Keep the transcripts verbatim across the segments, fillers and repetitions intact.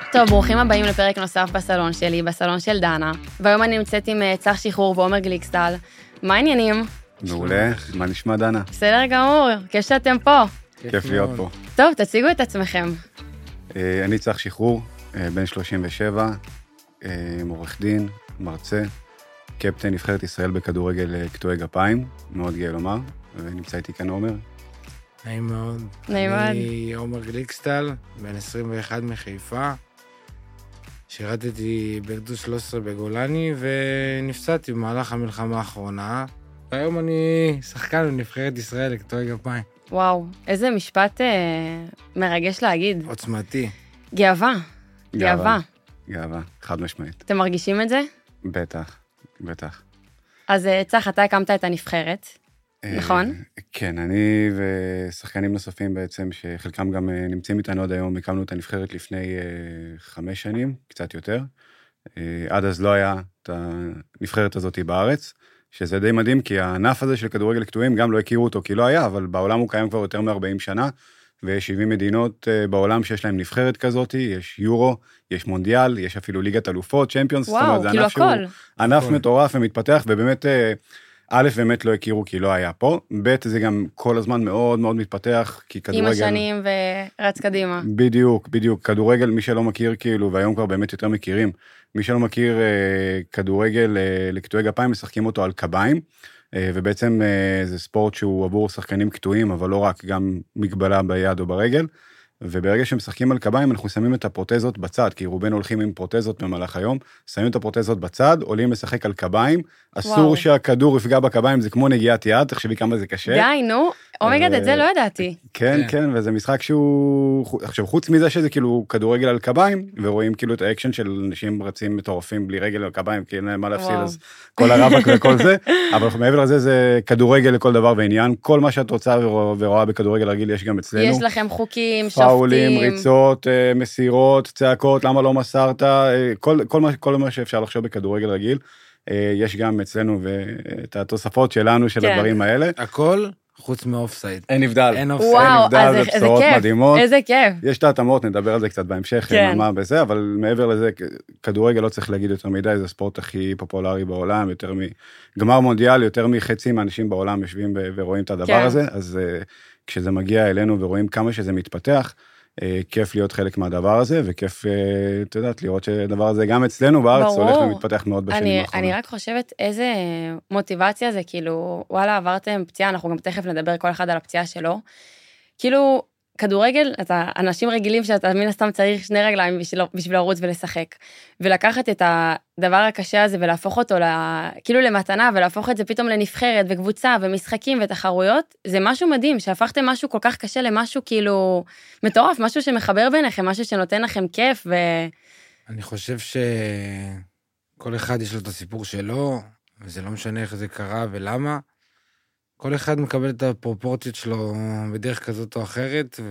טוב, ברוכים הבאים לפרק נוסף בסלון שלי, בסלון של דנה, והיום אני נמצאת עם צח שחרור ועומר גליקסטל. מה העניינים? מעולה, מה נשמע דנה? בסדר גמור, כיף שאתם פה. כיף להיות פה. טוב, תציגו את עצמכם. אני צח שחרור, בן שלושים ושבע, עורך דין, מרצה, קפטן נבחרת ישראל בכדורגל קטועי גפיים, מאוד גאה לומר, ונמצא איתי כאן עומר. נעים מאוד. נעים מאוד. אני עומר גליקסטל, בן עשרים ואחת מחיפה. שירתתי בגדוד שלוש עשרה בגולני, ונפצעתי במהלך המלחמה האחרונה. והיום אני שחקן בנבחרת ישראל לקטועי גפיים. וואו, איזה משפט אה, מרגש להגיד. עוצמתי. גאווה. גאווה. גאווה, חד משמעית. אתם מרגישים את זה? בטח, בטח. אז צח, אתה הקמת את הנבחרת, נכון? כן, אני ושחקנים נוספים בעצם, שחלקם גם נמצאים איתנו עד היום, הקמנו את הנבחרת לפני חמש שנים, קצת יותר. עד אז לא היה את הנבחרת הזאת בארץ, שזה די מדהים, כי הענף הזה של כדורגל קטועים גם לא הכירו אותו, כי לא היה, אבל בעולם הוא קיים כבר יותר מ-ארבעים שנה, ויש שבעים מדינות בעולם שיש להם נבחרת כזאת, יש יורו, יש מונדיאל, יש אפילו ליגת אלופות, צ'מפיונס, וואו, כאילו הכל. ענף מטורף ומתפתח, ובאמת, א', באמת לא הכירו כי לא היה פה, ב', זה גם כל הזמן מאוד מאוד מתפתח, כי כדורגל... עם השנים ורץ קדימה. בדיוק, בדיוק, כדורגל, מי שלא מכיר כאילו, והיום כבר באמת יותר מכירים, מי שלא מכיר כדורגל לקטועי גפיים, משחקים אותו על קביים, ובעצם זה ספורט שהוא עבור שחקנים קטועים, אבל לא רק, גם מגבלה ביד או ברגל, וברגע שמשחקים על קביים, אנחנו שמים את הפרוטזות בצד, כי רובנו הולכים עם פרוטזות במהלך היום, שמים את הפרוטזות בצד, עולים לשחק על קביים, אסור וואו. שהכדור יפגע בקביים, זה כמו נגיעת יד, תחשבי כמה זה קשה. די, נו, אומייגד, את זה לא ידעתי. כן, כן, וזה משחק שהוא, עכשיו, חוץ מזה שזה כאילו כדורגל על קביים, ורואים כאילו את האקשן של אנשים רצים מטורפים בלי רגל על קביים, כי אין להם מה להפסיד, אז כל הרבק וכל זה, אבל מעבר לזה זה כדורגל לכל דבר ועניין, כל מה שאת רוצה ורואה בכדורגל רגיל יש גם אצלנו. יש לכם חוקים, פאולים, ריצות, מסירות, צעקות, למה לא מסרת, כל, כל מה, כל מה שאפשר לחשוב בכדורגל רגיל, יש גם אצלנו ואת התוספות שלנו של כן. הדברים האלה. הכל חוץ מאופסייד. אין נבדל. אין אופסייד. וואו, אין נבדל, אז זה בשורות כיף, מדהימות. איזה כיף. יש את ההתאמות, נדבר על זה קצת בהמשך, כן. מה בזה, אבל מעבר לזה, כדורגל לא צריך להגיד יותר מדי, זה הספורט הכי פופולרי בעולם, יותר מגמר מונדיאל, יותר מחצי מהאנשים בעולם יושבים ורואים את הדבר כן. הזה, אז כשזה מגיע אלינו ורואים כמה שזה מתפתח, כיף להיות חלק מהדבר הזה, וכיף, את יודעת, לראות שהדבר הזה גם אצלנו בארץ הולך ומתפתח מאוד בשנים האחרונות. אני רק חושבת איזה מוטיבציה זה, כאילו, וואלה, עברתם פציעה, אנחנו גם תכף נדבר כל אחד על הפציעה שלו. כאילו, כדורגל, אתה, אנשים רגילים שאתה מן הסתם צריך שני רגליים בשביל, בשביל לרוץ ולשחק. ולקחת את הדבר הקשה הזה ולהפוך אותו כאילו למתנה, ולהפוך את זה פתאום לנבחרת וקבוצה ומשחקים ותחרויות, זה משהו מדהים, שהפכתם משהו כל כך קשה למשהו כאילו מטורף, משהו שמחבר ביניכם, משהו שנותן לכם כיף. ו... אני חושב שכל אחד יש לו את הסיפור שלו, וזה לא משנה איך זה קרה ולמה. כל אחד מקבל את הפרופורציות שלו בדרך כזאת או אחרת,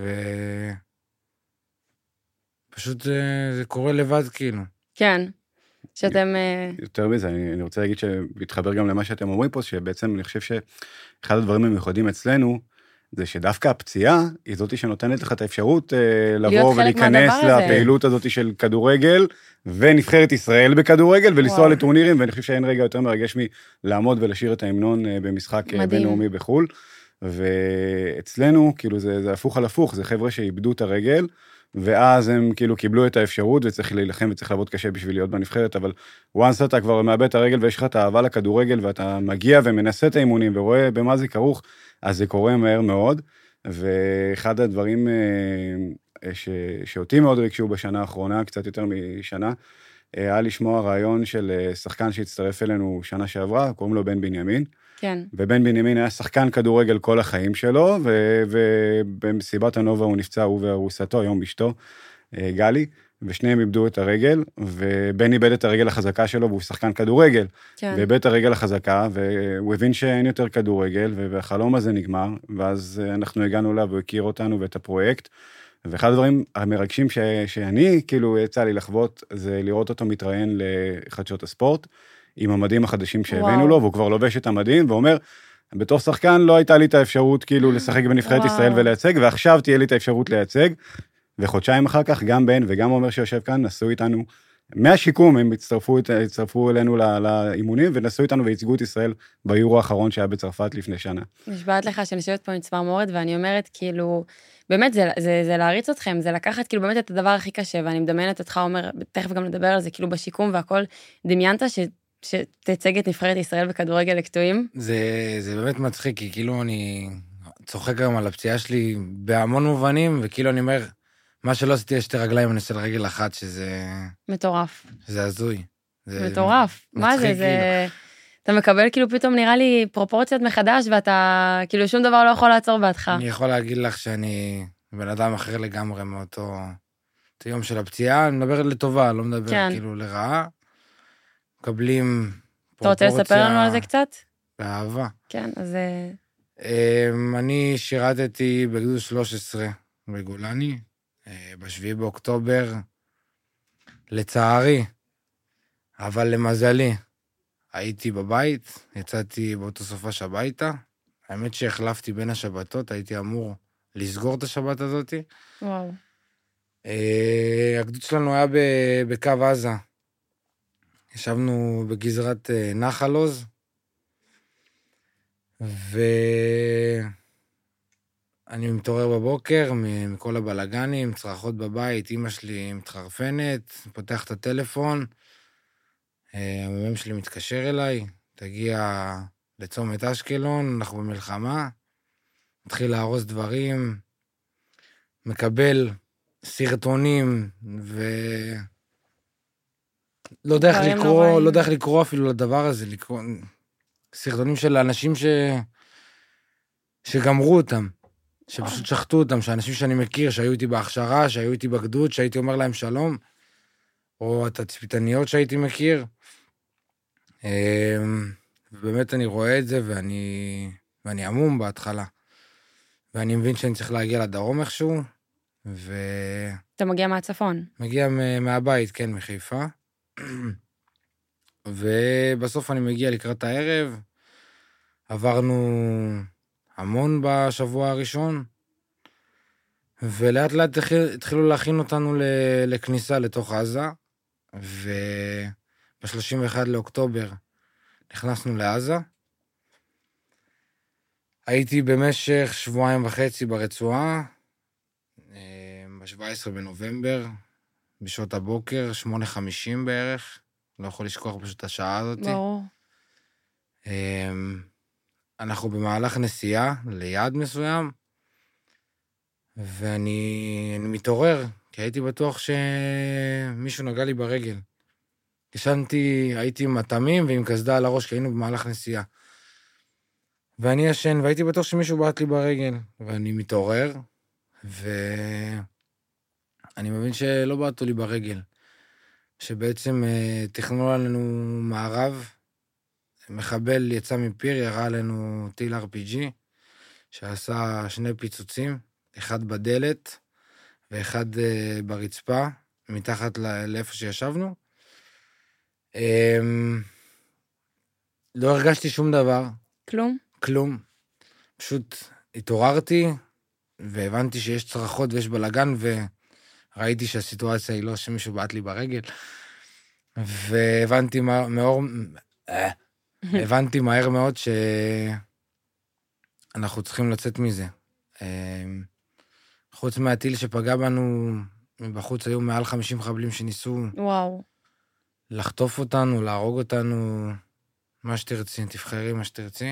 ופשוט זה, זה קורה לבד כאילו. כן, שאתם... יותר מזה, אני, אני רוצה להגיד שלהתחבר גם למה שאתם אומרים פה, שבעצם אני חושב שאחד הדברים המיוחדים אצלנו, זה שדווקא הפציעה היא זאת שנותנת לך את האפשרות לבוא ולהיכנס לפעילות הזאת של כדורגל, ונבחרת ישראל בכדורגל, ולנסוע לטורנירים, ואני חושב שאין רגע יותר מרגש מלעמוד ולשיר את ההמנון במשחק בינלאומי בחול, ואצלנו, כאילו זה, זה הפוך על הפוך, זה חבר'ה שאיבדו את הרגל, ואז הם כאילו קיבלו את האפשרות, וצריך להילחם וצריך לעבוד קשה בשביל להיות בנבחרת, אבל once אתה כבר מאבד את הרגל, ויש לך את האהבה לכדורגל, ואתה מגיע ומנסה את האימונים, ורואה במה זה כרוך, אז זה קורה מהר מאוד, ואחד הדברים ש... שאותי מאוד ריגשו בשנה האחרונה, קצת יותר משנה, היה לשמוע רעיון של שחקן שהצטרף אלינו שנה שעברה, קוראים לו בן בנימין, כן. ובן בנימין היה שחקן כדורגל כל החיים שלו, ו... ובמסיבת הנובה הוא נפצע, הוא וארוסתו, היום אשתו, גלי, ושניהם איבדו את הרגל, ובן איבד את הרגל החזקה שלו, והוא שחקן כדורגל, כן. ואיבד את הרגל החזקה, והוא הבין שאין יותר כדורגל, והחלום הזה נגמר, ואז אנחנו הגענו אליו, הוא הכיר אותנו ואת הפרויקט, ואחד הדברים המרגשים ש... שאני, כאילו, יצא לי לחוות, זה לראות אותו מתראיין לחדשות הספורט, עם המדים החדשים שהבאנו לו, והוא כבר לובש את המדים, ואומר, בתור שחקן לא הייתה לי את האפשרות, כאילו, לשחק בנבחרת ישראל ולייצג, ועכשיו תהיה לי את האפשרות לייצג, וחודשיים אחר כך, גם בן וגם עומר שיושב כאן, נסעו איתנו, מהשיקום הם הצטרפו, הצטרפו אלינו לאימונים, ונסעו איתנו וייצגו את ישראל ביורו האחרון שהיה בצרפת לפני שנה. נשבעת לך שאני יושבת פה עם צמרמורת, ואני אומרת, כאילו, באמת, זה, זה, זה להריץ אתכם, זה לקחת, כאילו, באמת את הדבר הכי קשה, ואני מדמיינת אותך, אומר, תכף גם לדבר על זה, כאילו, בשיקום והכל, דמיינת ש, שתצג את נבחרת ישראל בכדורגל לקטועים? זה, זה באמת מצחיק, כי כאילו אני צוחק גם על הפציעה שלי בהמון מובנים, וכאילו אני אומר, מה שלא עשיתי יש שתי רגליים, אני עושה לרגל אחת, שזה... מטורף. זה הזוי. זה מטורף. מה זה, זה... אתה מקבל כאילו פתאום נראה לי פרופורציות מחדש, ואתה כאילו שום דבר לא יכול לעצור בעדך. אני יכול להגיד לך שאני בן אדם אחר לגמרי מאותו יום של הפציעה, אני מדבר לטובה, לא מדבר כן. כאילו לרעה. מקבלים פרופורציה... אתה רוצה לספר לנו על זה קצת? באהבה. כן, אז... אני שירתתי בגדוד שלוש עשרה בגולני, בשביעי באוקטובר, לצערי, אבל למזלי, הייתי בבית, יצאתי באותו סופש הביתה, האמת שהחלפתי בין השבתות, הייתי אמור לסגור את השבת הזאת. וואו. הגדוד שלנו היה בקו עזה, ישבנו בגזרת נחל עוז, ואני מתעורר בבוקר מכל הבלגנים, צרחות בבית, אמא שלי מתחרפנת, פותח את הטלפון, המ"מ שלי מתקשר אליי, תגיע לצומת אשקלון, אנחנו במלחמה, מתחיל להרוס דברים, מקבל סרטונים, ו... לא יודע איך לקרוא, לא יודע איך לקרוא אפילו לדבר הזה, לקרוא... סרטונים של אנשים ש... שגמרו אותם, שפשוט שחטו אותם, שאנשים שאני מכיר, שהיו איתי בהכשרה, שהיו איתי בגדוד, שהייתי אומר להם שלום, או את הצפיתניות שהייתי מכיר. ובאמת אני רואה את זה, ואני, ואני עמום בהתחלה. ואני מבין שאני צריך להגיע לדרום איכשהו, ו... אתה מגיע מהצפון? מגיע מהבית, כן, מחיפה. ובסוף אני מגיע לקראת הערב, עברנו המון בשבוע הראשון, ולאט לאט התחילו להכין אותנו לכניסה לתוך עזה, וב-שלושים ואחד לאוקטובר נכנסנו לעזה. הייתי במשך שבועיים וחצי ברצועה, ב-שבעה עשר בנובמבר, בשעות הבוקר, שמונה חמישים בערך, לא יכול לשכוח פשוט את השעה הזאת. ברור. אנחנו במהלך נסיעה ליעד מסוים, ואני מתעורר, כי הייתי בטוח שמישהו נגע לי ברגל. ישנתי, הייתי עם מטעמים ועם קסדה על הראש, כי היינו במהלך נסיעה. ואני ישן, והייתי בטוח שמישהו בעט לי ברגל, ואני מתעורר, ואני מבין שלא בעטו לי ברגל. שבעצם תכננו לנו מערב, מחבל יצא מפיר, ירה עלינו טיל אר פי ג'י, שעשה שני פיצוצים, אחד בדלת ואחד ברצפה, מתחת לאיפה שישבנו. לא הרגשתי שום דבר. כלום? כלום. פשוט התעוררתי, והבנתי שיש צרחות ויש בלגן, ו... ראיתי שהסיטואציה היא לא שמישהו בעט לי ברגל, והבנתי מאור, הבנתי מהר מאוד שאנחנו צריכים לצאת מזה. חוץ מהטיל שפגע בנו, מבחוץ היו מעל חמישים מחבלים שניסו וואו. לחטוף אותנו, להרוג אותנו, מה שתרצי, תבחרי מה שתרצי.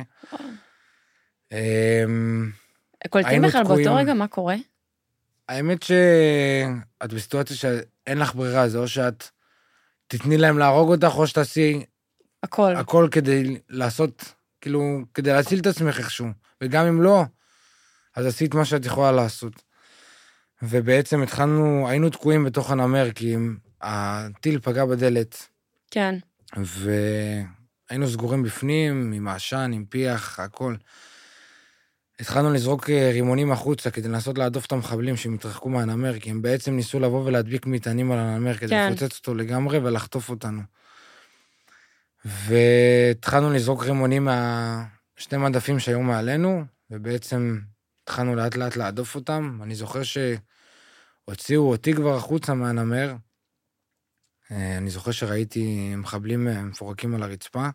קולטים בכלל באותו רגע, מה קורה? האמת שאת בסיטואציה שאין לך ברירה, זה או שאת תתני להם להרוג אותך, או שתעשי הכל. הכל כדי לעשות, כאילו, כדי להציל את עצמך איכשהו. וגם אם לא, אז עשית מה שאת יכולה לעשות. ובעצם התחלנו, היינו תקועים בתוך הנמר, כי הטיל פגע בדלת. כן. והיינו סגורים בפנים, עם העשן, עם פיח, הכל. התחלנו לזרוק רימונים החוצה, כדי לנסות להדוף את המחבלים שמתרחקו מהנמר, כי הם בעצם ניסו לבוא ולהדביק מטענים על הנמר, כדי כן. לפוצץ אותו לגמרי ולחטוף אותנו. והתחלנו לזרוק רימונים מהשני מדפים שהיו מעלינו, ובעצם התחלנו לאט לאט להדוף אותם. אני זוכר הוציאו אותי כבר החוצה מהנמר. אני זוכר שראיתי מחבלים מפורקים על הרצפה,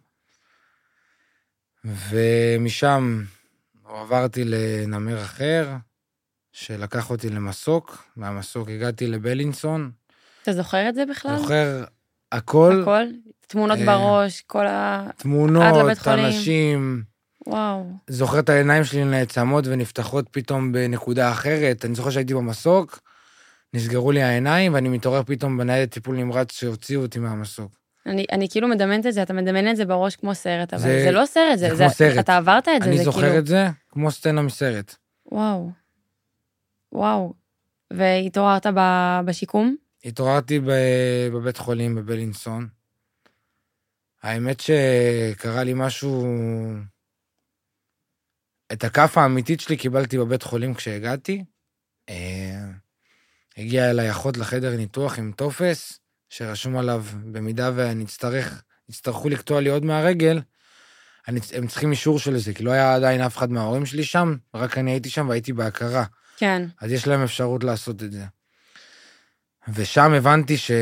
ומשם עברתי לנמר אחר, שלקח אותי למסוק, מהמסוק הגעתי לבלינסון. אתה זוכר את זה בכלל? זוכר הכל. הכל? תמונות בראש, כל ה... תמונות, אנשים. וואו. זוכר את העיניים שלי נעצמות ונפתחות פתאום בנקודה אחרת. אני זוכר שהייתי במסוק, נסגרו לי העיניים, ואני מתעורר פתאום בניידת טיפול נמרץ שהוציאו אותי מהמסוק. אני, אני כאילו מדמיינת את זה, אתה מדמיין את זה בראש כמו סרט, אבל זה, זה לא סרט, זה, זה, זה כמו סרט. אתה עברת את זה, אני זה זוכר כאילו... את זה כמו סצנה מסרט. וואו. וואו. והתעוררת ב, בשיקום? התעוררתי בבית חולים בבלינסון. האמת שקרה לי משהו... את הכף האמיתית שלי קיבלתי בבית חולים כשהגעתי. הגיעה אליי אחות לחדר ניתוח עם טופס, שרשום עליו, במידה ואני אצטרך, יצטרכו לקטוע לי עוד מהרגל, אני, הם צריכים אישור של זה, כי לא היה עדיין אף אחד מההורים שלי שם, רק אני הייתי שם והייתי בהכרה. כן. אז יש להם אפשרות לעשות את זה. ושם הבנתי ש...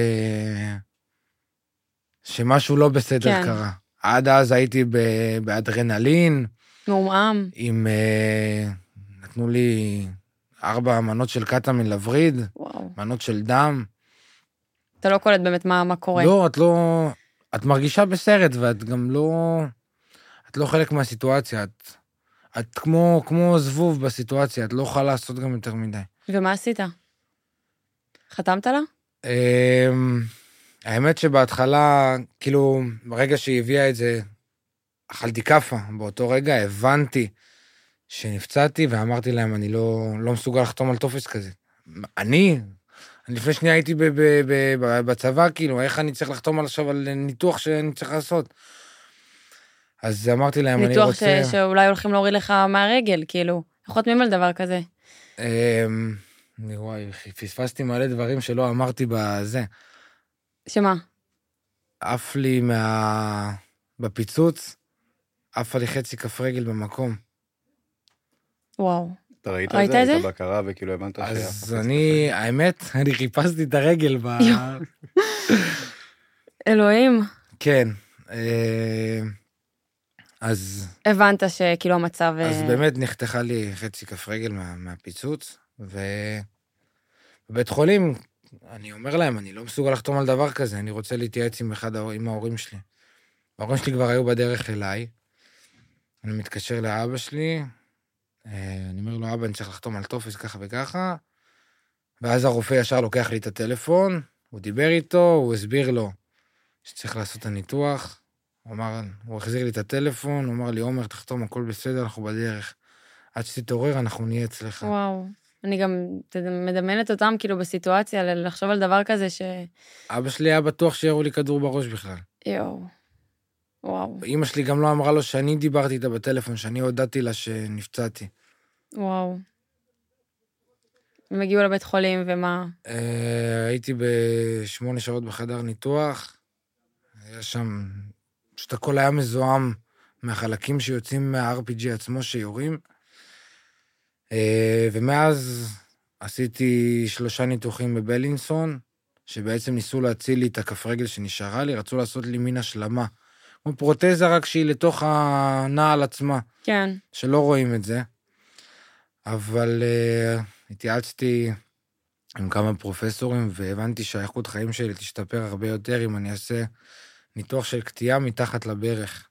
שמשהו לא בסדר כן. קרה. עד אז הייתי ב... באדרנלין. מעומעם. עם... נתנו לי ארבע מנות של קטמין לווריד, וואו. מנות של דם. אתה לא קולט באמת מה, מה קורה. לא, את לא... את מרגישה בסרט, ואת גם לא... את לא חלק מהסיטואציה. את, את כמו, כמו זבוב בסיטואציה, את לא יכולה לעשות גם יותר מדי. ומה עשית? חתמת לה? האמת שבהתחלה, כאילו, ברגע שהיא הביאה את זה, אכלתי קפה. באותו רגע הבנתי שנפצעתי, ואמרתי להם, אני לא, לא מסוגל לחתום על טופס כזה. אני... אני לפני שנייה הייתי ב- ב- ב- בצבא, כאילו, איך אני צריך לחתום עכשיו על ניתוח שאני צריך לעשות? אז אמרתי להם, אני רוצה... ניתוח ש- שאולי הולכים להוריד לך מהרגל, כאילו, חותמים על דבר כזה. אני וואי, פספסתי מלא דברים שלא אמרתי בזה. שמה? עף לי מה... בפיצוץ, עפה לי חצי כף רגל במקום. וואו. אתה ראית את זה? היית בקרה וכאילו הבנת שהיה. אז אני, האמת, אני חיפשתי את הרגל ב... אלוהים. כן. אז... הבנת שכאילו המצב... אז באמת נחתכה לי חצי כף רגל מה, מהפיצוץ, ובבית חולים, אני אומר להם, אני לא מסוגל לחתום על דבר כזה, אני רוצה להתייעץ עם אחד, עם ההורים שלי. ההורים שלי כבר היו בדרך אליי, אני מתקשר לאבא שלי, אני אומר לו, אבא, אני צריך לחתום על טופס ככה וככה, ואז הרופא ישר לוקח לי את הטלפון, הוא דיבר איתו, הוא הסביר לו שצריך לעשות את הניתוח, הוא אמר, הוא החזיר לי את הטלפון, הוא אמר לי, עומר, תחתום, הכל בסדר, אנחנו בדרך. עד שתתעורר, אנחנו נהיה אצלך. וואו, אני גם מדמיינת אותם כאילו בסיטואציה, לחשוב על דבר כזה ש... אבא שלי היה בטוח שיראו לי כדור בראש בכלל. יואו, וואו. אמא שלי גם לא אמרה לו שאני דיברתי איתה בטלפון, שאני הודעתי לה שנפצעתי. וואו. הם הגיעו לבית חולים, ומה? הייתי בשמונה שעות בחדר ניתוח, היה שם... פשוט הכל היה מזוהם מהחלקים שיוצאים מה-אר פי ג'י עצמו שיורים. ומאז עשיתי שלושה ניתוחים בבלינסון, שבעצם ניסו להציל לי את הכף רגל שנשארה לי, רצו לעשות לי מין השלמה. כמו פרוטזה רק שהיא לתוך הנעל עצמה. כן. שלא רואים את זה. אבל uh, התייעצתי עם כמה פרופסורים, והבנתי שהאיכות חיים שלי תשתפר הרבה יותר אם אני אעשה ניתוח של קטיעה מתחת לברך.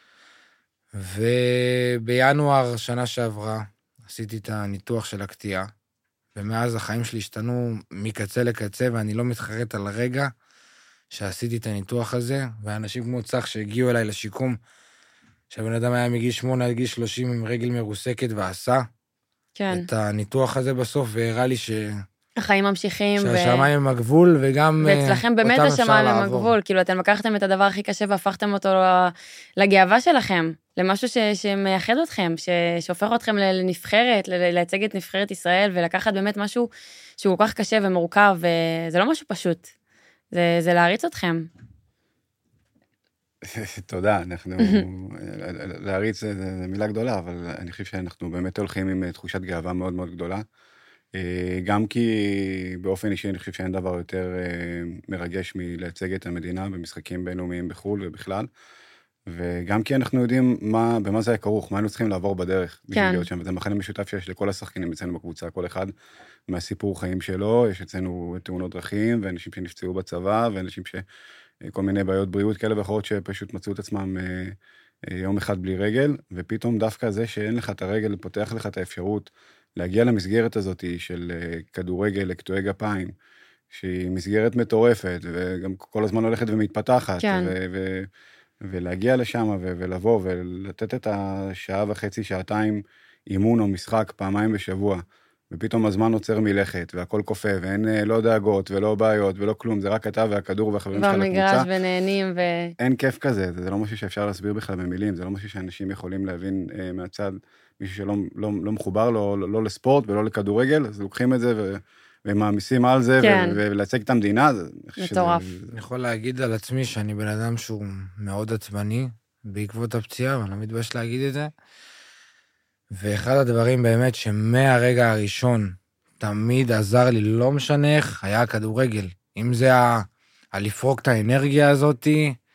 ובינואר שנה שעברה עשיתי את הניתוח של הקטיעה, ומאז החיים שלי השתנו מקצה לקצה, ואני לא מתחרט על הרגע שעשיתי את הניתוח הזה, ואנשים כמו צח שהגיעו אליי לשיקום, שהבן אדם היה מגיל שמונה עד גיל שלושים עם רגל מרוסקת ועשה כן. את הניתוח הזה בסוף, והראה לי ש... החיים ממשיכים. שהשמיים הם הגבול, וגם ואצלכם באמת השמיים הם הגבול, כאילו אתם לקחתם את הדבר הכי קשה והפכתם אותו לגאווה שלכם, למשהו ש... שמייחד אתכם, ש... שהופך אתכם לנבחרת, לייצג את נבחרת ישראל, ולקחת באמת משהו שהוא כל כך קשה ומורכב, וזה לא משהו פשוט, זה, זה להריץ אתכם. תודה, אנחנו, להריץ זה מילה גדולה, אבל אני חושב שאנחנו באמת הולכים עם תחושת גאווה מאוד מאוד גדולה. גם כי באופן אישי אני חושב שאין דבר יותר מרגש מלייצג את המדינה במשחקים בינלאומיים בחו"ל ובכלל, וגם כי אנחנו יודעים מה, במה זה היה כרוך, מה היינו צריכים לעבור בדרך. כן. להיות שם, וזה מחנה משותף שיש לכל השחקנים אצלנו בקבוצה, כל אחד מהסיפור חיים שלו, יש אצלנו תאונות דרכים, ואנשים שנפצעו בצבא, ואנשים שכל מיני בעיות בריאות כאלה ואחרות שפשוט מצאו את עצמם יום אחד בלי רגל, ופתאום דווקא זה שאין לך את הרגל, פותח לך את האפשרות להגיע למסגרת הזאת של כדורגל לקטועי גפיים, שהיא מסגרת מטורפת, וגם כל הזמן הולכת ומתפתחת, כן. ו- ו- ולהגיע לשם ו- ולבוא ולתת את השעה וחצי, שעתיים אימון או משחק פעמיים בשבוע, ופתאום הזמן עוצר מלכת, והכל קופה, ואין לא דאגות ולא בעיות ולא כלום, זה רק אתה והכדור והחברים שלך לקבוצה. והמגרש ונהנים ו... אין כיף כזה, זה לא משהו שאפשר להסביר בכלל במילים, זה לא משהו שאנשים יכולים להבין אה, מהצד, מישהו שלא לא, לא מחובר לא, לא, לא לספורט ולא לכדורגל, אז לוקחים את זה ו... ומעמיסים על זה, כן. ו- ולהציג את המדינה. מטורף. שזה... אני יכול להגיד על עצמי שאני בן אדם שהוא מאוד עצבני, בעקבות הפציעה, ואני לא מתבייש להגיד את זה. ואחד הדברים באמת שמהרגע הראשון תמיד עזר לי, לא משנה איך, היה הכדורגל. אם זה ה... לפרוק את האנרגיה הזאת,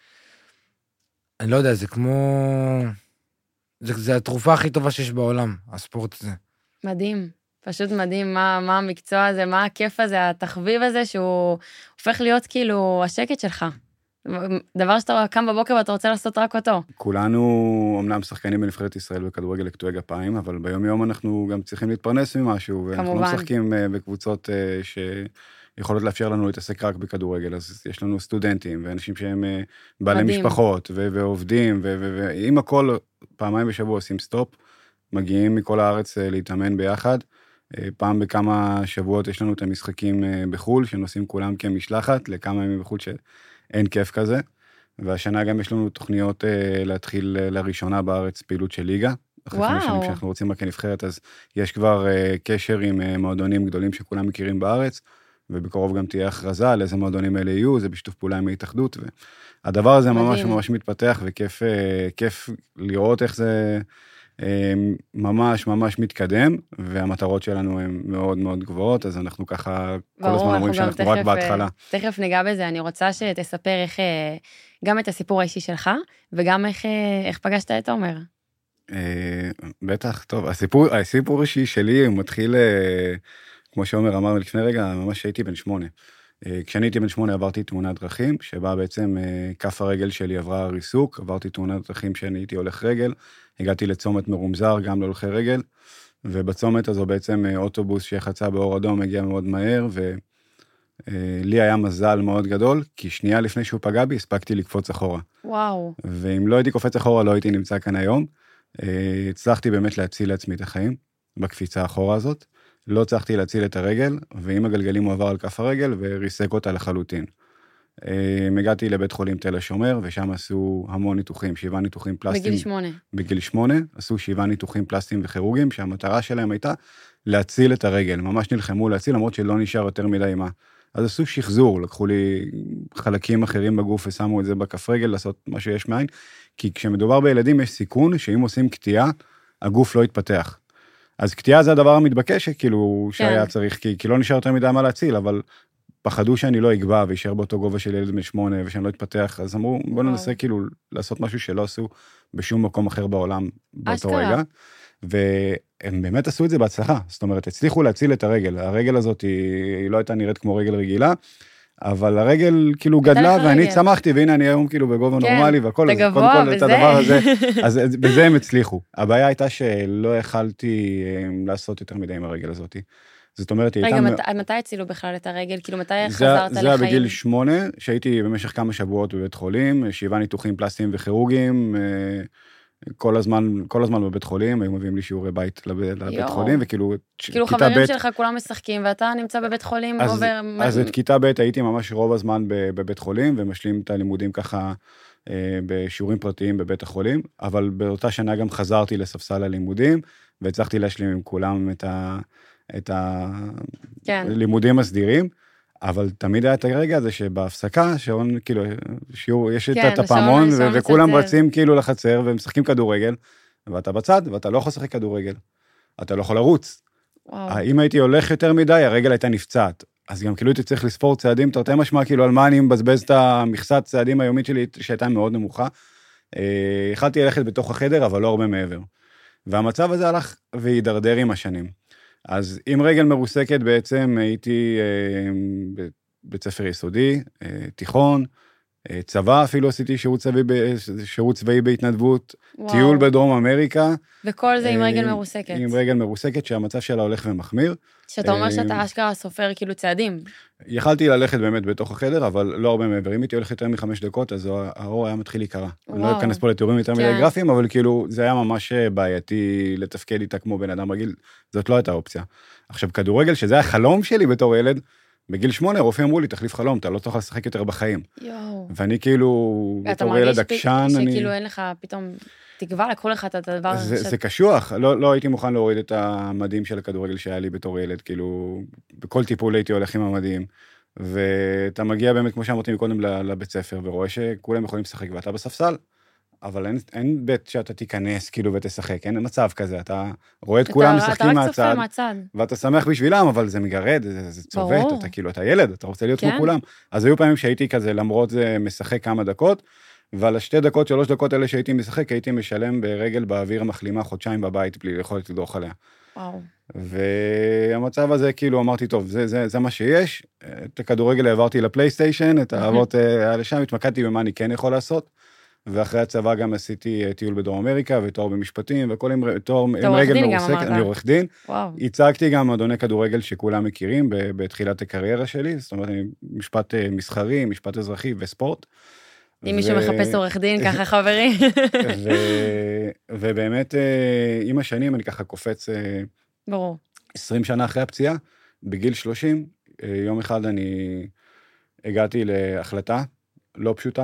אני לא יודע, זה כמו... זה, זה התרופה הכי טובה שיש בעולם, הספורט הזה. מדהים. פשוט מדהים מה, מה המקצוע הזה, מה הכיף הזה, התחביב הזה, שהוא הופך להיות כאילו השקט שלך. דבר שאתה קם בבוקר ואתה רוצה לעשות רק אותו. כולנו אמנם שחקנים בנבחרת ישראל בכדורגל לקטועי גפיים, אבל ביום יום אנחנו גם צריכים להתפרנס ממשהו, ואנחנו לא משחקים בקבוצות שיכולות לאפשר לנו להתעסק רק בכדורגל, אז יש לנו סטודנטים ואנשים שהם בעלי מדהים. משפחות ו- ועובדים, ו- ו- ועם הכל פעמיים בשבוע עושים סטופ, מגיעים מכל הארץ להתאמן ביחד, פעם בכמה שבועות יש לנו את המשחקים בחול, שנוסעים כולם כמשלחת, לכמה ימים בחול שאין כיף כזה, והשנה גם יש לנו תוכניות להתחיל לראשונה בארץ פעילות של ליגה, אחרי חמש שנים שאנחנו רוצים רק כנבחרת, אז יש כבר קשר עם מועדונים גדולים שכולם מכירים בארץ, ובקרוב גם תהיה הכרזה על איזה מועדונים אלה יהיו, זה בשיתוף פעולה עם ההתאחדות, והדבר הזה ממש ממש מתפתח, וכיף כיף לראות איך זה... ממש ממש מתקדם, והמטרות שלנו הן מאוד מאוד גבוהות, אז אנחנו ככה כל הזמן אומרים שאנחנו רק בהתחלה. תכף ניגע בזה, אני רוצה שתספר איך, גם את הסיפור האישי שלך, וגם איך, איך פגשת את עומר. בטח, טוב, הסיפור, הסיפור האישי שלי הוא מתחיל, כמו שעומר אמר לפני רגע, ממש הייתי בן שמונה. כשאני הייתי בן שמונה עברתי תאונת דרכים, שבה בעצם כף הרגל שלי עברה ריסוק, עברתי תאונת דרכים שאני הייתי הולך רגל, הגעתי לצומת מרומזר, גם להולכי רגל, ובצומת הזו בעצם אוטובוס שחצה באור אדום הגיע מאוד מהר, ולי היה מזל מאוד גדול, כי שנייה לפני שהוא פגע בי, הספקתי לקפוץ אחורה. וואו. ואם לא הייתי קופץ אחורה, לא הייתי נמצא כאן היום. הצלחתי באמת להציל לעצמי את החיים, בקפיצה האחורה הזאת. לא הצלחתי להציל את הרגל, ועם הגלגלים הוא עבר על כף הרגל, וריסק אותה לחלוטין. הגעתי לבית חולים תל השומר, ושם עשו המון ניתוחים, שבעה ניתוחים פלסטיים. בגיל שמונה. בגיל שמונה, עשו שבעה ניתוחים פלסטיים וכירורגיים, שהמטרה שלהם הייתה להציל את הרגל. ממש נלחמו להציל, למרות שלא נשאר יותר מדי מה. אז עשו שחזור, לקחו לי חלקים אחרים בגוף, ושמו את זה בכף רגל, לעשות מה שיש מאין, כי כשמדובר בילדים יש סיכון, שאם עושים קטיעה, הגוף לא יתפתח. אז קטיעה זה הדבר המתבקש, כאילו, שהיה צריך, כי, כי לא נשאר יותר מדי מה להציל, אבל פחדו שאני לא אגבע, וישאר באותו גובה של ילד בן שמונה, ושאני לא אתפתח, אז אמרו, בוא ננסה כאילו לעשות משהו שלא עשו בשום מקום אחר בעולם באותו רגע, והם באמת עשו את זה בהצלחה, זאת אומרת, הצליחו להציל את הרגל, הרגל הזאת היא, היא לא הייתה נראית כמו רגל רגילה, אבל הרגל כאילו גדלה, ואני צמחתי, והנה אני היום כאילו בגובה נורמלי, והכל, אז קודם כל את הדבר הזה, אז בזה הם הצליחו. הבעיה הייתה שלא יכלתי לעשות יותר מדי עם הרגל הזאת. זאת אומרת, היא הייתה... רגע, מתי הצילו בכלל את הרגל? כאילו, מתי חזרת לחיים? זה היה בגיל שמונה, שהייתי במשך כמה שבועות בבית חולים, שבעה ניתוחים פלסטיים וכירורגיים, כל הזמן, כל הזמן בבית חולים, היו מביאים לי שיעורי בית לבית חולים, וכאילו... כאילו חברים שלך כולם משחקים, ואתה נמצא בבית חולים עובר... אז את כיתה ב' הייתי ממש רוב הזמן בבית חולים, ומשלים את הלימודים ככה בשיעורים פרטיים בבית החולים, אבל באותה שנה גם חזרתי לספסל הלימודים, והצלחתי להשלים עם כולם את ה... את הלימודים הסדירים, אבל תמיד היה את הרגע הזה שבהפסקה, שעון, כאילו, שיעור, יש את הפעמון, וכולם רצים כאילו לחצר, ומשחקים כדורגל, ואתה בצד, ואתה לא יכול לשחק כדורגל. אתה לא יכול לרוץ. וואו. אם הייתי הולך יותר מדי, הרגל הייתה נפצעת. אז גם כאילו הייתי צריך לספור צעדים, תרתי משמע, כאילו על מה אני מבזבז את המכסת צעדים היומית שלי, שהייתה מאוד נמוכה. יכלתי ללכת בתוך החדר, אבל לא הרבה מעבר. והמצב הזה הלך והידרדר עם השנים. אז עם רגל מרוסקת בעצם הייתי בבית ספר יסודי, תיכון, צבא, אפילו עשיתי שירות צבאי, שירות צבאי בהתנדבות, וואו. טיול בדרום אמריקה. וכל זה עם רגל מרוסקת. עם רגל מרוסקת, שהמצב שלה הולך ומחמיר. שאתה אומר שאתה אשכרה סופר כאילו צעדים. יכלתי ללכת באמת בתוך החדר, אבל לא הרבה מעבר. אם הייתי הולך יותר מחמש דקות, אז האור היה מתחיל להיקרא. אני לא אכנס פה לתיאורים יותר מדי גרפיים, אבל כאילו זה היה ממש בעייתי לתפקד איתה כמו בן אדם רגיל. זאת לא הייתה אופציה. עכשיו, כדורגל, שזה היה חלום שלי בתור ילד, בגיל שמונה, רופאים אמרו לי, תחליף חלום, אתה לא תוכל לשחק יותר בחיים. יואו. ואני כאילו, בתור ילד עקשן, אתה מרגיש שכאילו אין לך פתאום תקווה, לקחו לך את הדבר הזה. זה קשוח, לא הייתי מוכן להוריד את המדים של הכדורגל שהיה לי בתור ילד, כאילו, בכל טיפול הייתי הולך עם המדים, ואתה מגיע באמת, כמו שאמרתי מקודם, לבית ספר, ורואה שכולם יכולים לשחק, ואתה בספסל. אבל אין, אין בית שאתה תיכנס כאילו ותשחק, אין מצב כזה, אתה רואה את כולם משחקים מהצד, מהצד, ואתה שמח בשבילם, אבל זה מגרד, זה, זה צובט, אתה כאילו, אתה ילד, אתה רוצה להיות כן? כמו כולם. אז היו פעמים שהייתי כזה, למרות זה משחק כמה דקות, ועל השתי דקות, שלוש דקות האלה שהייתי משחק, הייתי משלם ברגל באוויר המחלימה חודשיים בבית, בלי יכולת לדרוך עליה. וואו. והמצב הזה, כאילו, אמרתי, טוב, זה, זה, זה מה שיש, את הכדורגל העברתי לפלייסטיישן, את האהבות האלה שם, התמקדתי במה אני כן יכול לעשות. ואחרי הצבא גם עשיתי טיול בדרום אמריקה, ותואר במשפטים, וכל עם, תואר, עם רגל מרוסקת, אני עורך דין. וואו. הצגתי גם מועדוני כדורגל שכולם מכירים, בתחילת הקריירה שלי, זאת אומרת, משפט מסחרי, משפט אזרחי וספורט. אם מישהו מחפש עורך דין, ככה חברי. ובאמת, עם השנים, אני ככה קופץ... ברור. עשרים שנה אחרי הפציעה, בגיל שלושים, יום אחד אני הגעתי להחלטה לא פשוטה,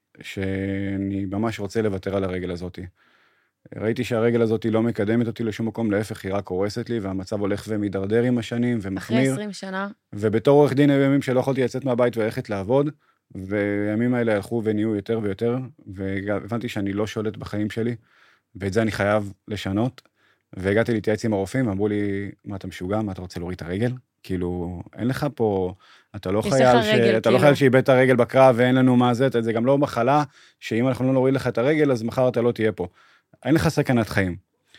שאני ממש רוצה לוותר על הרגל הזאת. ראיתי שהרגל הזאת לא מקדמת אותי לשום מקום, להפך, היא רק הורסת לי, והמצב הולך ומדרדר עם השנים ומחמיר. אחרי עשרים שנה. ובתור עורך דין הימים שלא יכולתי לצאת מהבית וללכת לעבוד, והימים האלה הלכו ונהיו יותר ויותר, והבנתי שאני לא שולט בחיים שלי, ואת זה אני חייב לשנות, והגעתי להתייעץ עם הרופאים, ואמרו לי, מה אתה משוגע, מה אתה רוצה להוריד את הרגל? כאילו, אין לך פה, אתה לא חייל, ש... רגל, אתה כאילו. לא חייל שאיבד את הרגל בקרב, ואין לנו מה זה, זה גם לא מחלה, שאם אנחנו לא נוריד לך את הרגל, אז מחר אתה לא תהיה פה. אין לך סכנת חיים.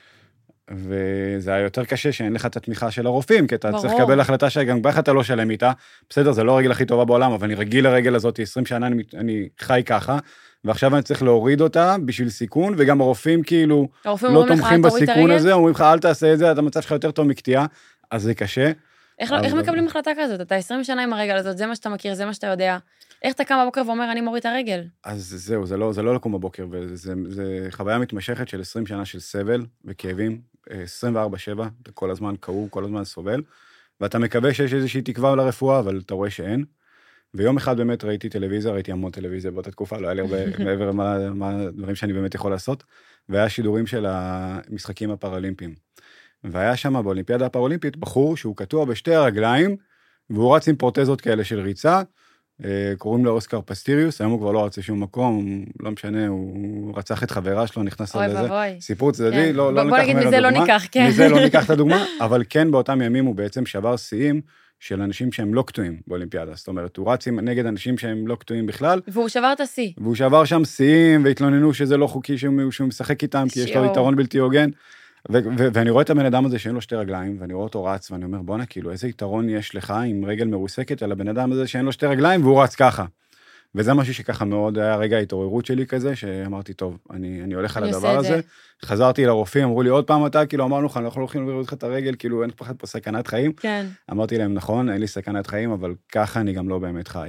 וזה היה יותר קשה שאין לך את התמיכה של הרופאים, כי אתה ברור. צריך לקבל החלטה שגם בך אתה לא שלם איתה, בסדר, זה לא הרגל הכי טובה בעולם, אבל אני רגיל לרגל הזאת, עשרים שנה אני, אני חי ככה, ועכשיו אני צריך להוריד אותה בשביל סיכון, וגם הרופאים כאילו הרופאים לא תומכים בסיכון הזה, אומרים לך, אל תעשה את זה, אתה מצב שלך יותר טוב מקטיעה, אז זה קשה. איך, איך מקבלים החלטה כזאת? אתה עשרים שנה עם הרגל הזאת, זה מה שאתה מכיר, זה מה שאתה יודע. איך אתה קם בבוקר ואומר, אני מוריד את הרגל? אז זהו, זה לא, זה לא לקום בבוקר, וזה, זה חוויה מתמשכת של עשרים שנה של סבל וכאבים, עשרים וארבע שבע, אתה כל הזמן כאוב, כל הזמן סובל, ואתה מקווה שיש איזושהי תקווה לרפואה, אבל אתה רואה שאין. ויום אחד באמת ראיתי טלוויזיה, ראיתי המון טלוויזיה באותה תקופה, לא היה לי הרבה מעבר מה, מה דברים שאני באמת יכול לעשות, והיה שידורים של המשחקים הפראלימפיים. והיה שם באולימפיאדה הפראלימפית בחור שהוא קטוע בשתי הרגליים, והוא רץ עם פרוטזות כאלה של ריצה, קוראים לו אוסקר פסטיריוס, היום הוא כבר לא רץ לשום מקום, לא משנה, הוא רצח את חברה שלו, נכנס על זה, סיפור צדדי, לא ניקח ממנו דוגמה, מזה לא ניקח את הדוגמה, אבל כן באותם ימים הוא בעצם שבר שיאים של אנשים שהם לא קטועים באולימפיאדה, זאת אומרת, הוא רץ נגד אנשים שהם לא קטועים בכלל, והוא שבר את השיא, והוא שבר שם שיאים, והתלוננו שזה לא חוקי שהוא משחק איתם, כי יש לו יתרון בלתי הוגן, ו- ו- ואני רואה את הבן אדם הזה שאין לו שתי רגליים, ואני רואה אותו רץ, ואני אומר, בוא'נה, כאילו, איזה יתרון יש לך עם רגל מרוסקת על הבן אדם הזה שאין לו שתי רגליים, והוא רץ ככה. וזה משהו שככה מאוד היה רגע ההתעוררות שלי כזה, שאמרתי, טוב, אני, אני הולך על הדבר הזה. חזרתי לרופאים, אמרו לי, עוד פעם אתה, כאילו, אמרנו לך, אנחנו הולכים להוריד לך את הרגל, כאילו, אין פחד פה סכנת חיים. כן. אמרתי להם, נכון, אין לי סכנת חיים, אבל ככה אני גם לא באמת חי.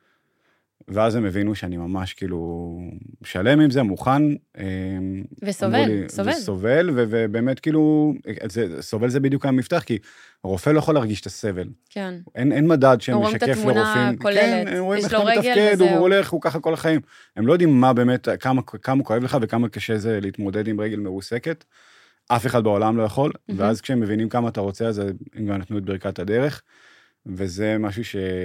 ואז הם הבינו שאני ממש כאילו שלם עם זה, מוכן. וסובל, לי, סובל. וסובל, ו- ובאמת כאילו, זה, סובל זה בדיוק המפתח, כי הרופא לא יכול להרגיש את הסבל. כן. אין, אין מדד שמשקף לרופאים. רואים את התמונה כוללת. כן, הם רואים איך אתה מתפקד, הוא הולך, הוא ככה כל החיים. הם לא יודעים מה באמת, כמה, כמה כואב לך וכמה קשה זה להתמודד עם רגל מרוסקת. אף אחד בעולם לא יכול, mm-hmm. ואז כשהם מבינים כמה אתה רוצה, אז הם גם נתנו את ברכת הדרך, וזה משהו ש...